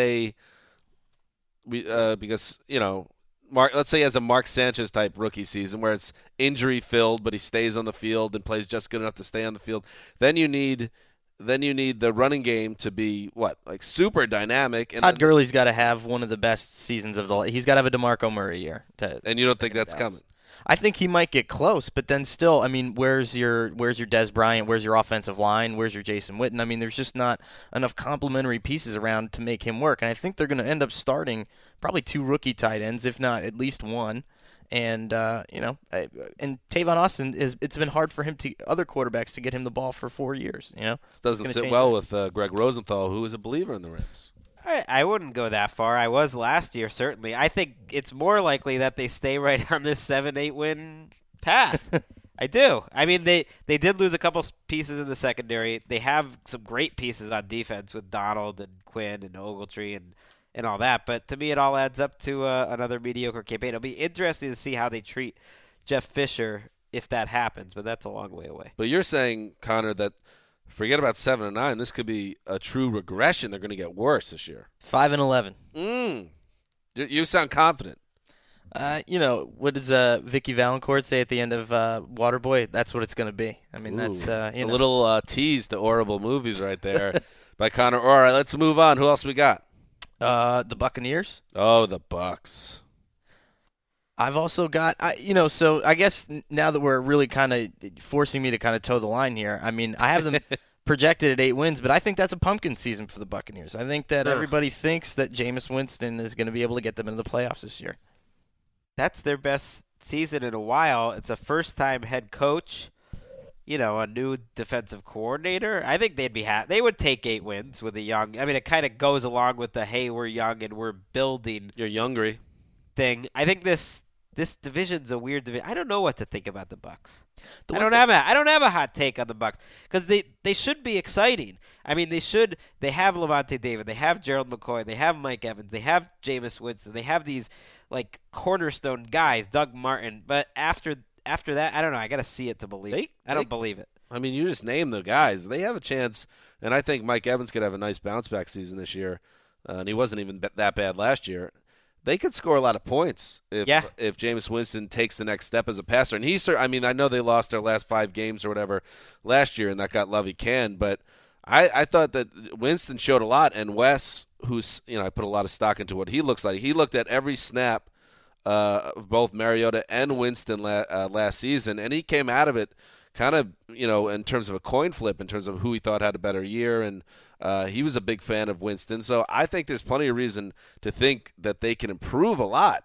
because, let's say he has a Mark Sanchez type rookie season where it's injury filled, but he stays on the field and plays just good enough to stay on the field. Then you need the running game to be super dynamic. And Todd Gurley's got to have one of the best seasons of the. He's got to have a DeMarco Murray year. And you don't think that's coming? I think he might get close, but then still, I mean, where's your Dez Bryant? Where's your offensive line? Where's your Jason Witten? I mean, there's just not enough complementary pieces around to make him work. And I think they're going to end up starting probably 2 rookie tight ends, if not at least 1. And and Tavon Austin it's been hard for him other quarterbacks to get him the ball for 4 years. This doesn't sit well with Greg Rosenthal, who is a believer in the Rams. I wouldn't go that far. I was last year, certainly. I think it's more likely that they stay right on this 7-8 win path. I do. I mean, they did lose a couple pieces in the secondary. They have some great pieces on defense with Donald and Quinn and Ogletree and all that. But to me, it all adds up to another mediocre campaign. It'll be interesting to see how they treat Jeff Fisher if that happens, but that's a long way away. But you're saying, Connor, that forget about 7-9. This could be a true regression. They're going to get worse this year. 5-11. You sound confident. What does Vicky Valancourt say at the end of Waterboy? That's what it's going to be. I mean, that's a little tease to horrible movies right there by Connor. All right, let's move on. Who else we got? The Buccaneers. Oh, the Bucs. I've also got, so I guess now that we're really kind of forcing me to kind of toe the line here, I mean, I have them projected at 8 wins, but I think that's a pumpkin season for the Buccaneers. I think that everybody thinks that Jameis Winston is going to be able to get them into the playoffs this year. That's their best season in a while. It's a first-time head coach, a new defensive coordinator. I think they'd be happy. They would take 8 wins with a young. I mean, it kind of goes along with the hey, we're young and we're building. You're youngry thing. I think this division's a weird division. I don't know what to think about the Bucs. I don't have a hot take on the Bucs because they should be exciting. I mean, they have Levante David, they have Gerald McCoy, they have Mike Evans, they have Jameis Winston, they have these cornerstone guys, Doug Martin. But after that, I don't know. I got to see it to believe it. I don't believe it. I mean, you just name the guys. They have a chance, and I think Mike Evans could have a nice bounce-back season this year, and he wasn't even that bad last year. They could score a lot of points if Jameis Winston takes the next step as a passer. And I know they lost their last 5 games or whatever last year, and that got Lovey canned. But I thought that Winston showed a lot. And Wes, who's I put a lot of stock into what he looks like. He looked at every snap of both Mariota and Winston last season, and he came out of it kind of, in terms of a coin flip, in terms of who he thought had a better year, and he was a big fan of Winston. So I think there's plenty of reason to think that they can improve a lot.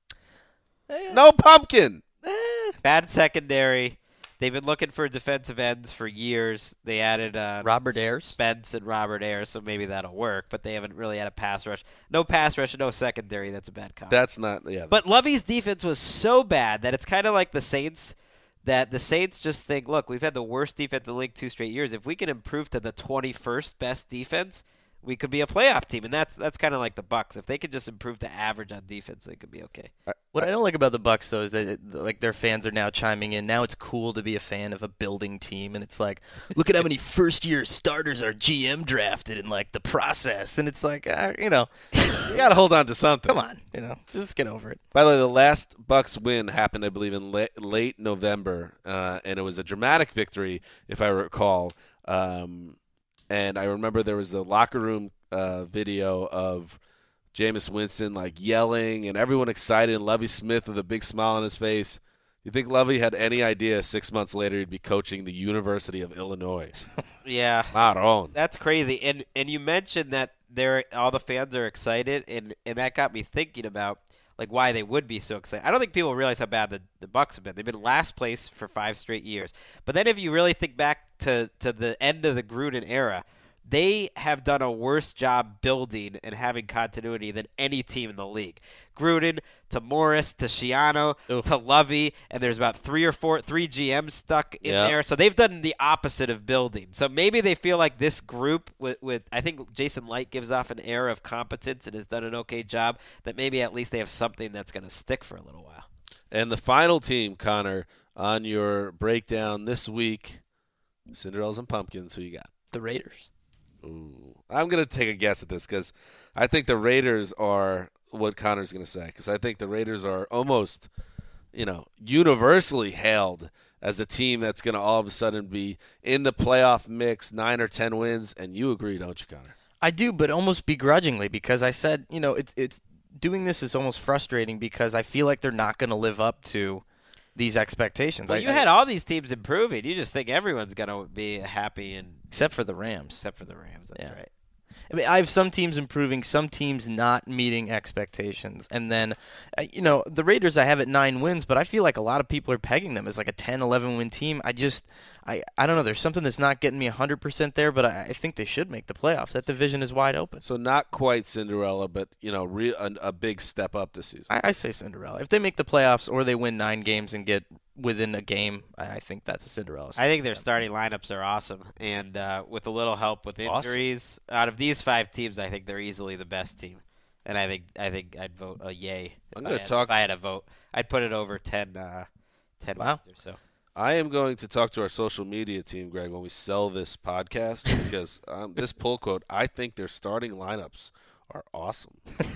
No Pumpkin! Bad secondary. They've been looking for defensive ends for years. They added Robert Ayers. Spence and Robert Ayers, so maybe that'll work. But they haven't really had a pass rush. No pass rush, no secondary. That's a bad combo. That's not, yeah. But Lovey's defense was so bad that it's kind of like the Saints, that the Saints just think, look, we've had the worst defense in the league 2 straight years. If we can improve to the 21st best defense, we could be a playoff team. And that's kind of like the Bucs. If they could just improve to average on defense, they could be okay. What I don't like about the Bucs though is that their fans are now chiming in. Now it's cool to be a fan of a building team, and it's like, look at how many first-year starters our GM drafted in like the process, and it's like, you got to hold on to something. Come on, just get over it. By the way, the last Bucs win happened, I believe, in late November, and it was a dramatic victory, if I recall. And I remember there was the locker room video of Jameis Winston yelling and everyone excited, and Lovie Smith with a big smile on his face. You think Lovie had any idea 6 months later he'd be coaching the University of Illinois? Yeah. Maroon. That's crazy. And you mentioned that all the fans are excited, and that got me thinking about why they would be so excited. I don't think people realize how bad the Bucs have been. They've been last place for 5 straight years. But then if you really think back to the end of the Gruden era, they have done a worse job building and having continuity than any team in the league. Gruden to Morris to Schiano to Lovey, and there's about 3 GMs stuck in there. So they've done the opposite of building. So maybe they feel like this group with I think Jason Light gives off an air of competence and has done an okay job, that maybe at least they have something that's going to stick for a little while. And the final team, Connor, on your breakdown this week, Cinderellas and Pumpkins, who you got? The Raiders. Ooh. I'm going to take a guess at this because I think the Raiders are what Connor's going to say, because I think the Raiders are almost, universally hailed as a team that's going to all of a sudden be in the playoff mix, 9 or 10 wins, and you agree, don't you, Connor? I do, but almost begrudgingly, because I said, it's doing this is almost frustrating because I feel like they're not going to live up to these expectations. Well, you had all these teams improving. You just think everyone's going to be happy, except for the Rams. Except for the Rams, that's right. I mean, I have some teams improving, some teams not meeting expectations. And then, the Raiders I have at 9 wins, but I feel like a lot of people are pegging them as like a 10, 11-win team. I don't know. There's something that's not getting me 100% there, but I think they should make the playoffs. That division is wide open. So not quite Cinderella, but, a big step up this season. I say Cinderella. If they make the playoffs or they win 9 games and get within a game, I think that's a Cinderella. I think their starting lineups are awesome, and with a little help with injuries, out of these 5 teams, I think they're easily the best team. And I think I'd vote a yay. If I had a vote, I'd put it over 10 wow. wins or so. I am going to talk to our social media team, Greg, when we sell this podcast, because this pull quote, I think their starting lineups are awesome.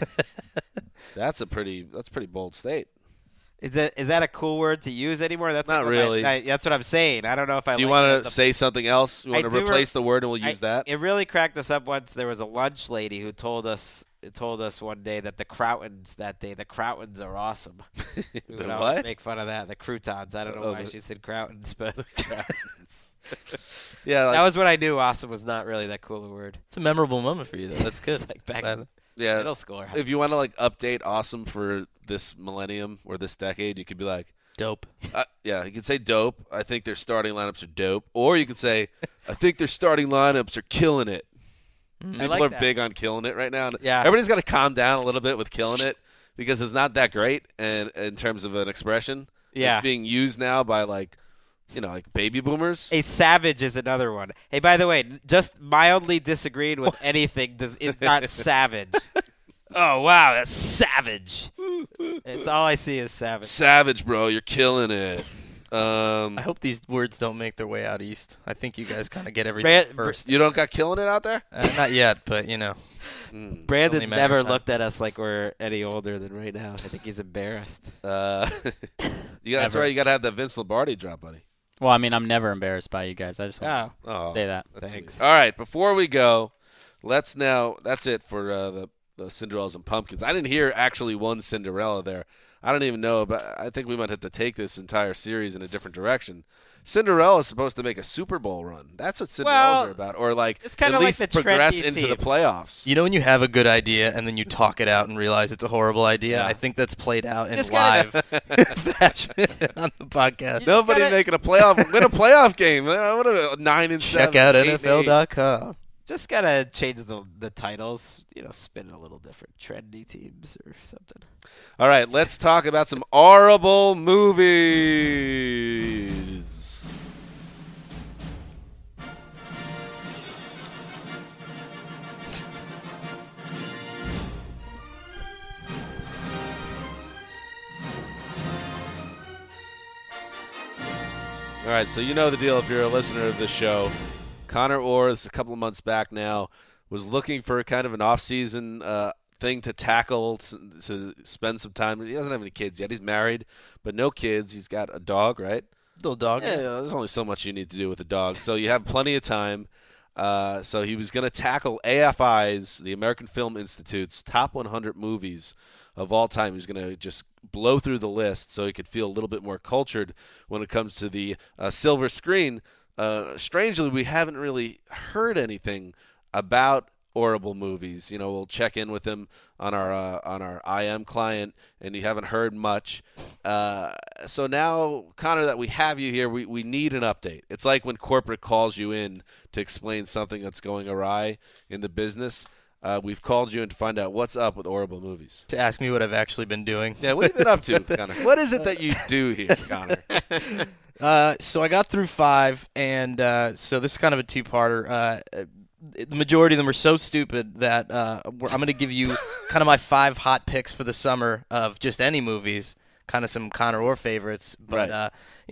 That's a pretty bold state. Is that a cool word to use anymore? That's not really. That's what I'm saying. I don't know if I. Do you want to say something else? You want to replace the word, and we'll use that. It really cracked us up once. There was a lunch lady who told us one day that the Croutons are awesome. We would always make fun of that. The croutons. I don't know why she said Croutons, but yeah, that was when I knew awesome was not really that cool a word. It's a memorable moment for you, though. That's good. It's like back in middle school. If you want to update awesome for this millennium or this decade, you could be like dope. You could say dope. I think their starting lineups are dope. Or you could say, I think their starting lineups are killing it. People are big on killing it right now. Yeah. Everybody's got to calm down a little bit with killing it because it's not that great and in terms of an expression. Yeah. It's being used now by baby boomers. A savage is another one. Hey, by the way, just mildly disagreeing with anything is not savage. Oh, wow, that's savage. It's all I see is savage. Savage, bro. You're killing it. I hope these words don't make their way out east. I think you guys kind of get everything first. You don't got killing it out there? Not yet, but, Brandon's never looked at us like we're any older than right now. I think he's embarrassed. That's right. You got to have that Vince Lombardi drop, buddy. Well, I mean, I'm never embarrassed by you guys. I just want to say that. Thanks. All right, before we go, that's it for the Cinderellas and Pumpkins. I didn't hear actually one Cinderella there. I don't even know, but I think we might have to take this entire series in a different direction. Cinderella's supposed to make a Super Bowl run. That's what Cinderella's are about. Or it's kind at of least like the progress trendy into the teams. playoffs. You know when you have a good idea and then you talk it out and realize it's a horrible idea? Yeah. I think that's played out in Just live fashion on the podcast. Nobody making a playoff win a playoff game. What a 9-7. Check out 8-8. NFL.com. Just gotta change the titles. Spin it a little different. Trendy teams or something. All right, let's talk about some horrible movies. All right, so you know the deal if you're a listener of this show. Connor Orth, a couple of months back now, was looking for kind of an off-season thing to tackle, to spend some time. He doesn't have any kids yet. He's married, but no kids. He's got a dog, right? Little dog. Yeah, there's only so much you need to do with a dog. So you have plenty of time. So he was going to tackle AFI's, the American Film Institute's, top 100 movies of all time. He was going to just blow through the list so he could feel a little bit more cultured when it comes to the silver screen. Strangely, we haven't really heard anything about horrible movies. We'll check in with him on our IM client, and you haven't heard much. So now, Connor, that we have you here, we need an update. It's like when corporate calls you in to explain something that's going awry in the business. We've called you in to find out what's up with horrible movies. To ask me what I've actually been doing. Yeah, what have you been up to, Connor? What is it that you do here, Connor? So I got through 5, and so this is kind of a two-parter. The majority of them are so stupid that I'm going to give you kind of my 5 hot picks for the summer of just any movies, kind of some Connor Orr favorites. But, Right.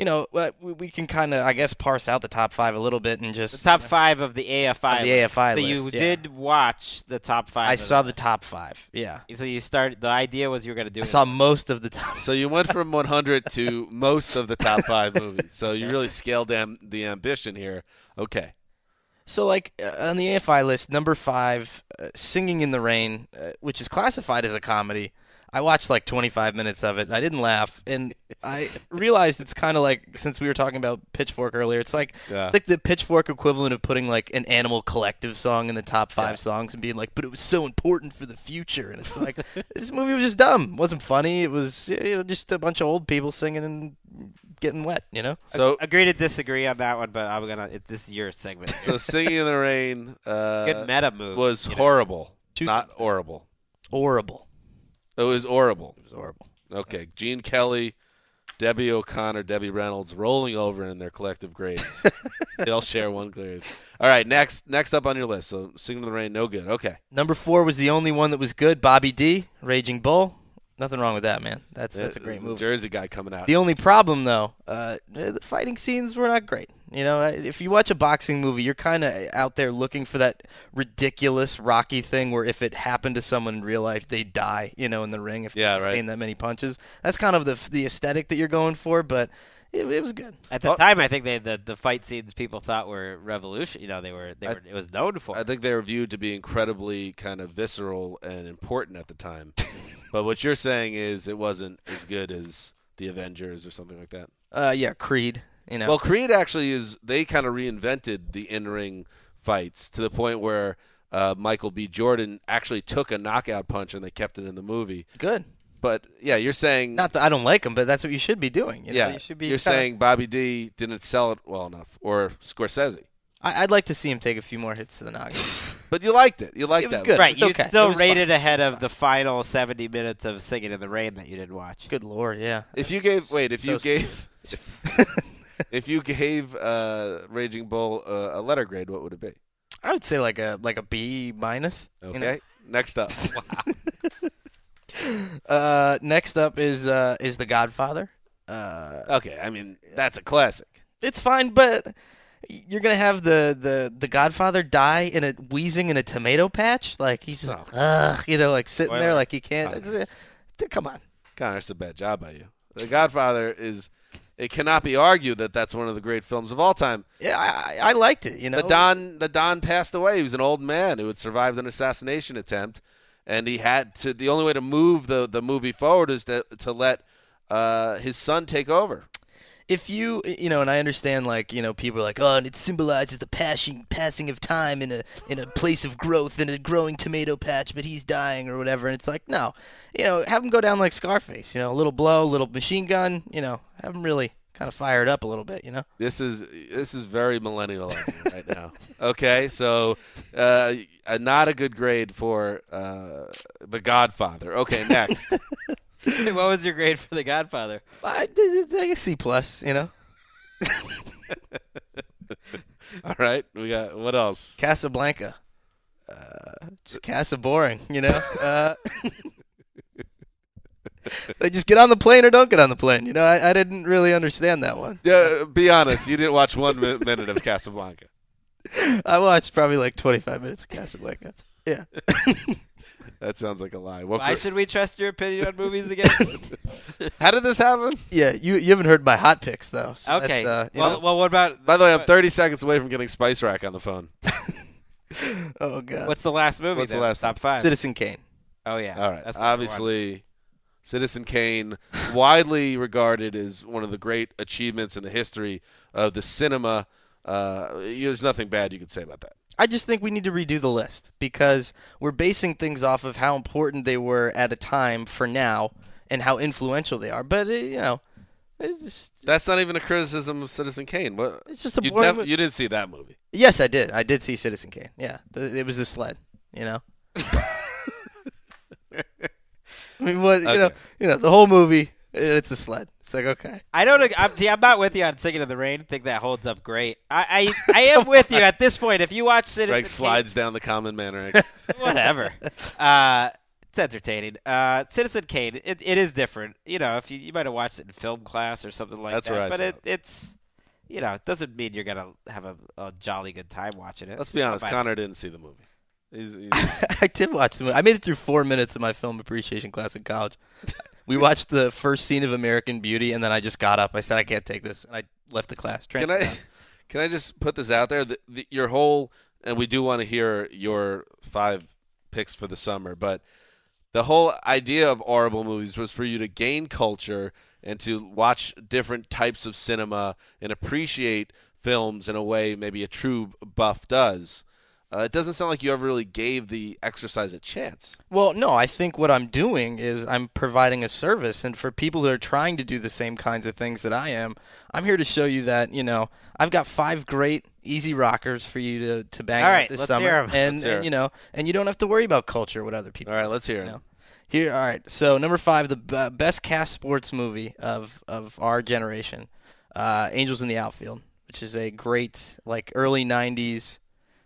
we can kind of, I guess, parse out the top 5 a little bit and just... The top 5 of the AFI Of the list. AFI So list, you yeah. did watch the top 5. I of saw them. the top 5, yeah. So you started. The idea was you were going to do I it. saw most of the top. So you went from 100 to most of the top 5 movies. So you really scaled down the ambition here. Okay. So, on the AFI list, number 5, Singing in the Rain, which is classified as a comedy. I watched 25 minutes of it. And I didn't laugh, and I realized it's kind of like, since we were talking about Pitchfork earlier, it's like the Pitchfork equivalent of putting an Animal Collective song in the top 5 songs and being like, but it was so important for the future. And it's like, this movie was just dumb. It wasn't funny. It was just a bunch of old people singing and getting wet. So Agree to disagree on that one, but I'm gonna. This is your segment. So Singing in the Rain Good meta move. was you know. horrible, Two not things. horrible. Horrible. It was horrible. It was horrible. Okay, Gene Kelly, Debbie O'Connor, Debbie Reynolds rolling over in their collective graves. They'll share one grave. All right, next up on your list. So Singing in the Rain, no good. Okay. Number 4 was the only one that was good. Bobby D, Raging Bull. Nothing wrong with that, man. That's a great There's movie. Jersey guy coming out. The only problem, though, the fighting scenes were not great. If you watch a boxing movie, you're kind of out there looking for that ridiculous Rocky thing where if it happened to someone in real life, they'd die, in the ring if they sustained that many punches. That's kind of the aesthetic that you're going for, but it was good. At the time, I think the fight scenes people thought were revolution. It was known for. I think they were viewed to be incredibly kind of visceral and important at the time. But what you're saying is it wasn't as good as The Avengers or something like that. Yeah, Creed. Well, Creed actually they kind of reinvented the in-ring fights to the point where Michael B. Jordan actually took a knockout punch and they kept it in the movie. Good. But, yeah, you're saying... Not that I don't like him, but that's what you should be doing. You should be you're saying Bobby D didn't sell it well enough, or Scorsese. I'd like to see him take a few more hits to the noggin. But you liked it. You liked it was that. Good. Right, It's you okay. still It was rated fun. ahead of the final 70 minutes of Singing in the Rain that you didn't watch. Good Lord, yeah. If you gave Raging Bull a letter grade, what would it be? I would say like a B minus. Okay. Next up. Next up is The Godfather. Okay, I mean that's a classic. It's fine, but you're gonna have the Godfather die wheezing in a tomato patch, like he's sitting there like he can't. Come on, Connor, it's a bad job by you. The Godfather is. It cannot be argued that that's one of the great films of all time. Yeah, I liked it. The Don passed away. He was an old man who had survived an assassination attempt, and he had to. The only way to move the movie forward is to let his son take over. If you know, and I understand, like, you know, people are like, oh, and it symbolizes the passing of time in a place of growth in a growing tomato patch, but he's dying or whatever. And it's like, no, you know, have him go down like Scarface, you know, a little blow, little machine gun, you know, have him really kind of fired up a little bit, you know. This is very millennial right now. Okay, so not a good grade for The Godfather. Okay, next. What was your grade for The Godfather? I a C+, you know. All right, we got what else? Casablanca. Just Casa boring, you know. They just get on the plane or don't get on the plane. You know, I didn't really understand that one. Yeah, be honest. You didn't watch 1 minute of Casablanca. I watched probably like 25 minutes of Casablanca. Yeah. That sounds like a lie. Why should we trust your opinion on movies again? How did this happen? Yeah, you haven't heard my hot picks, though. So okay. Well, what about... By the way, I'm 30 seconds away from getting Spice Rack on the phone. Oh, God. What's the last movie? What's the last top 5? Citizen Kane. Oh, yeah. All right. That's Obviously, Citizen Kane, widely regarded as one of the great achievements in the history of the cinema. There's nothing bad you could say about that. I just think we need to redo the list because we're basing things off of how important they were at a time for now and how influential they are. But, you know, it's just... That's not even a criticism of Citizen Kane. What? It's just a boring movie. You didn't see that movie. Yes, I did. I did see Citizen Kane. Yeah. It was the sled, you know? I mean, what, Okay. you know, the whole movie, it's a sled. It's like, okay. I'm not with you on Singing in the Rain. I think that holds up great. I am with you at this point. If you watch Citizen Greg Kane, slides down the common manner. whatever. It's entertaining. Citizen Kane, it is different. You know, if you might have watched it in film class or something like That's that. where I but saw it. It's, you know, it doesn't mean you're gonna have a jolly good time watching it. Let's be honest. Connor didn't see the movie. He's I did watch the movie. I made it through 4 minutes of my film appreciation class in college. We watched the first scene of American Beauty, and then I just got up. I said, I can't take this, and I left the class. Can I just put this out there? Your whole, and we do want to hear your 5 picks for the summer, but the whole idea of horrible movies was for you to gain culture and to watch different types of cinema and appreciate films in a way maybe a true buff does. It doesn't sound like you ever really gave the exercise a chance. Well, no, I think what I'm doing is I'm providing a service, and for people who are trying to do the same kinds of things that I am, I'm here to show you that, you know, I've got 5 great easy rockers for you to bang out this summer. Hear 'em. And you know, and you don't have to worry about culture with other people. All right, let's hear it. You know? Here, all right. So number 5, the best cast sports movie of our generation, Angels in the Outfield, which is a great like early '90s.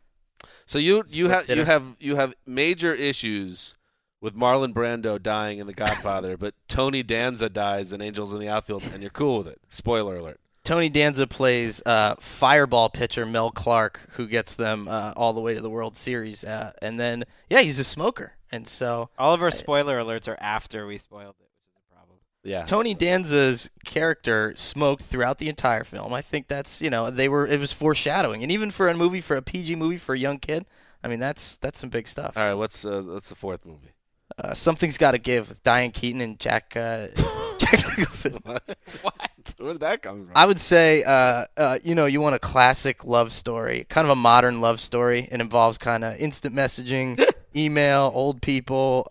So you have major issues with Marlon Brando dying in The Godfather, but Tony Danza dies in Angels in the Outfield, and you're cool with it. Spoiler alert. Tony Danza plays fireball pitcher Mel Clark, who gets them all the way to the World Series, and then he's a smoker, and so all of our spoiler alerts are after we spoiled it, which is a problem. Yeah. Tony Danza's character smoked throughout the entire film. I think that's, you know, it was foreshadowing, and even for a PG movie for a young kid, I mean that's some big stuff. All right, what's the 4th movie? Something's Got to Give with Diane Keaton and Jack Nicholson. What? Where did that come from? I would say, you know, you want a classic love story, kind of a modern love story. It involves kind of instant messaging, email, old people.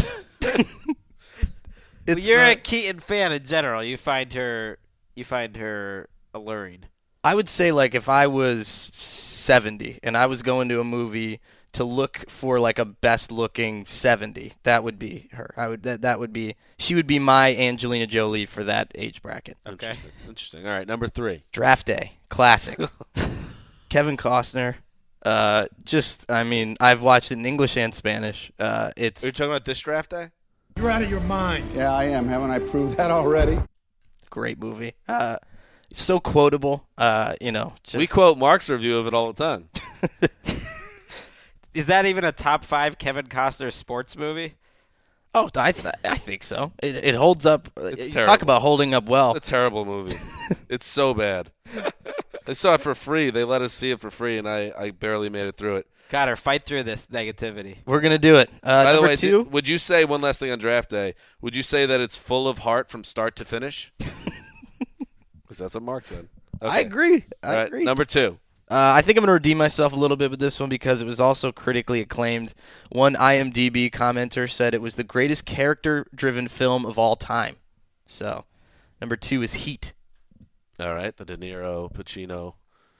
Well, you're a Keaton fan in general. You find her alluring. I would say, like, if I was 70 and I was going to a movie to look for like a best-looking 70, that would be her. She would be my Angelina Jolie for that age bracket. Okay. Interesting. All right, number 3. Draft Day, classic. Kevin Costner. I've watched it in English and Spanish. Are you talking about this Draft Day? You're out of your mind. Yeah, I am. Haven't I proved that already? Great movie. So quotable. You know. We quote Mark's review of it all the time. Is that even a top 5 Kevin Costner sports movie? Oh, I think so. It holds up. It's you terrible. talk about holding up well. It's a terrible movie. It's so bad. I saw it for free. They let us see it for free, and I barely made it through it. Connor, fight through this negativity. We're going to do it. By the way, two. would you say, one last thing on draft day, would you say that it's full of heart from start to finish? Because that's what Mark said. Okay. I agree. All right, number 2. I think I'm going to redeem myself a little bit with this one because it was also critically acclaimed. One IMDb commenter said it was the greatest character-driven film of all time. So, number 2 is Heat. All right, the De Niro, Pacino,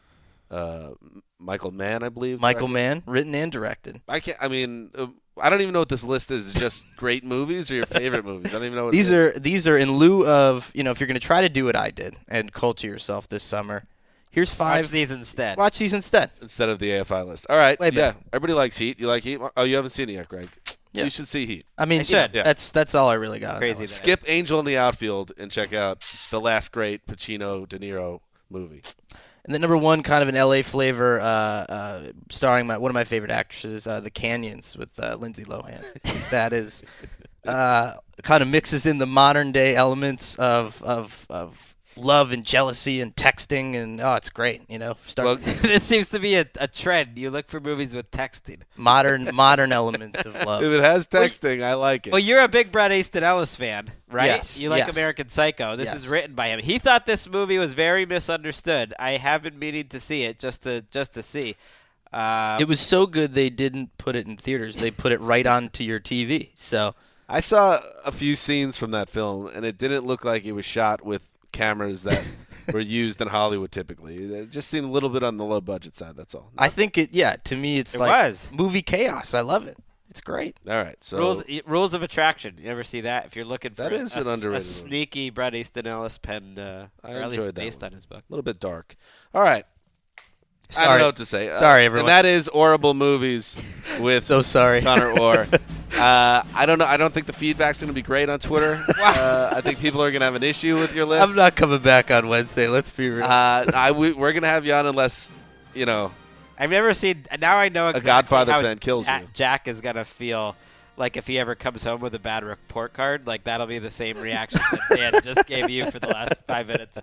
Michael Mann, I believe. Michael Mann, written and directed. I don't even know what this list is. Just great movies or your favorite movies? I don't even know what These are in lieu of, if you're going to try to do what I did and culture yourself this summer, here's 5. Watch these instead. Watch these instead. Instead of the AFI list. All right. Way better. Everybody likes Heat. You like Heat? Oh, you haven't seen it yet, Greg. Yeah. You should see Heat. I mean, that's all I really got. Crazy. Skip Angel in the Outfield and check out the last great Pacino De Niro movie. And then number 1, kind of an LA flavor, starring one of my favorite actresses, The Canyons, with Lindsay Lohan. That is kind of mixes in the modern day elements of love and jealousy and texting, and it's great. It seems to be a trend. You look for movies with texting. Modern elements of love. If it has texting, I like it. Well, you're a big Bret Easton Ellis fan, right? Yes. You like Yes. American Psycho. This Yes. is written by him. He thought this movie was very misunderstood. I have been meaning to see it just to see. It was so good they didn't put it in theaters. They put it right onto your TV. So I saw a few scenes from that film, and it didn't look like it was shot with cameras that were used in Hollywood typically. It just seemed a little bit on the low budget side, that's all. I think to me it's like movie chaos. I love it. It's great. All right. So Rules of Attraction. You ever see that? If you're looking for that is an underrated a sneaky Bret Easton Ellis penned, I or at least enjoyed that based one. on his book. A little bit dark. All right. Sorry. I don't know what to say. Sorry, everyone. And that is Horrible Movies with so sorry. Connor Orr. I don't know. I don't think the feedback's going to be great on Twitter. I think people are going to have an issue with your list. I'm not coming back on Wednesday. Let's be real. We're going to have you on unless, I've never seen. Now I know exactly a Godfather how fan kills you. Jack is going to feel like if he ever comes home with a bad report card, like that'll be the same reaction that Dan just gave you for the last 5 minutes.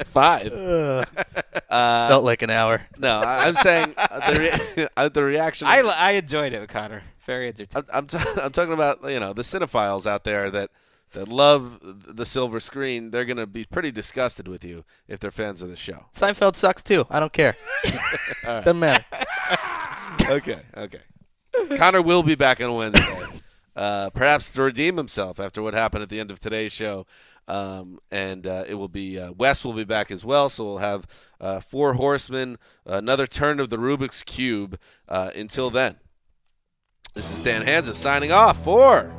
5. Felt like an hour. No, I'm saying the reaction. I enjoyed it, Connor. Very entertaining. I'm talking about the cinephiles out there that love the silver screen. They're going to be pretty disgusted with you if they're fans of the show. Seinfeld sucks too. I don't care. Right. Doesn't matter. Okay. Connor will be back on Wednesday, perhaps to redeem himself after what happened at the end of today's show. And it will be Wes will be back as well, so we'll have 4 horsemen, another turn of the Rubik's Cube. Until then, this is Dan Hansa signing off for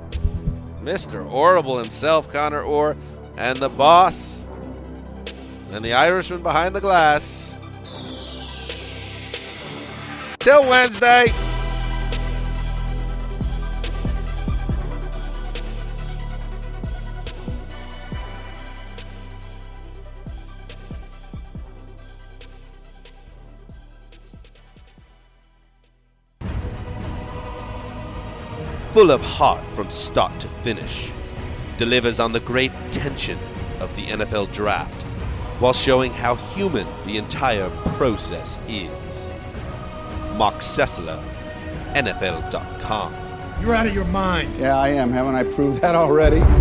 Mr. Horrible himself, Connor Orr, and the boss, and the Irishman behind the glass. Till Wednesday. Full of heart from start to finish, delivers on the great tension of the NFL draft while showing how human the entire process is. Mark Sessler, NFL.com. You're out of your mind. Yeah, I am. Haven't I proved that already?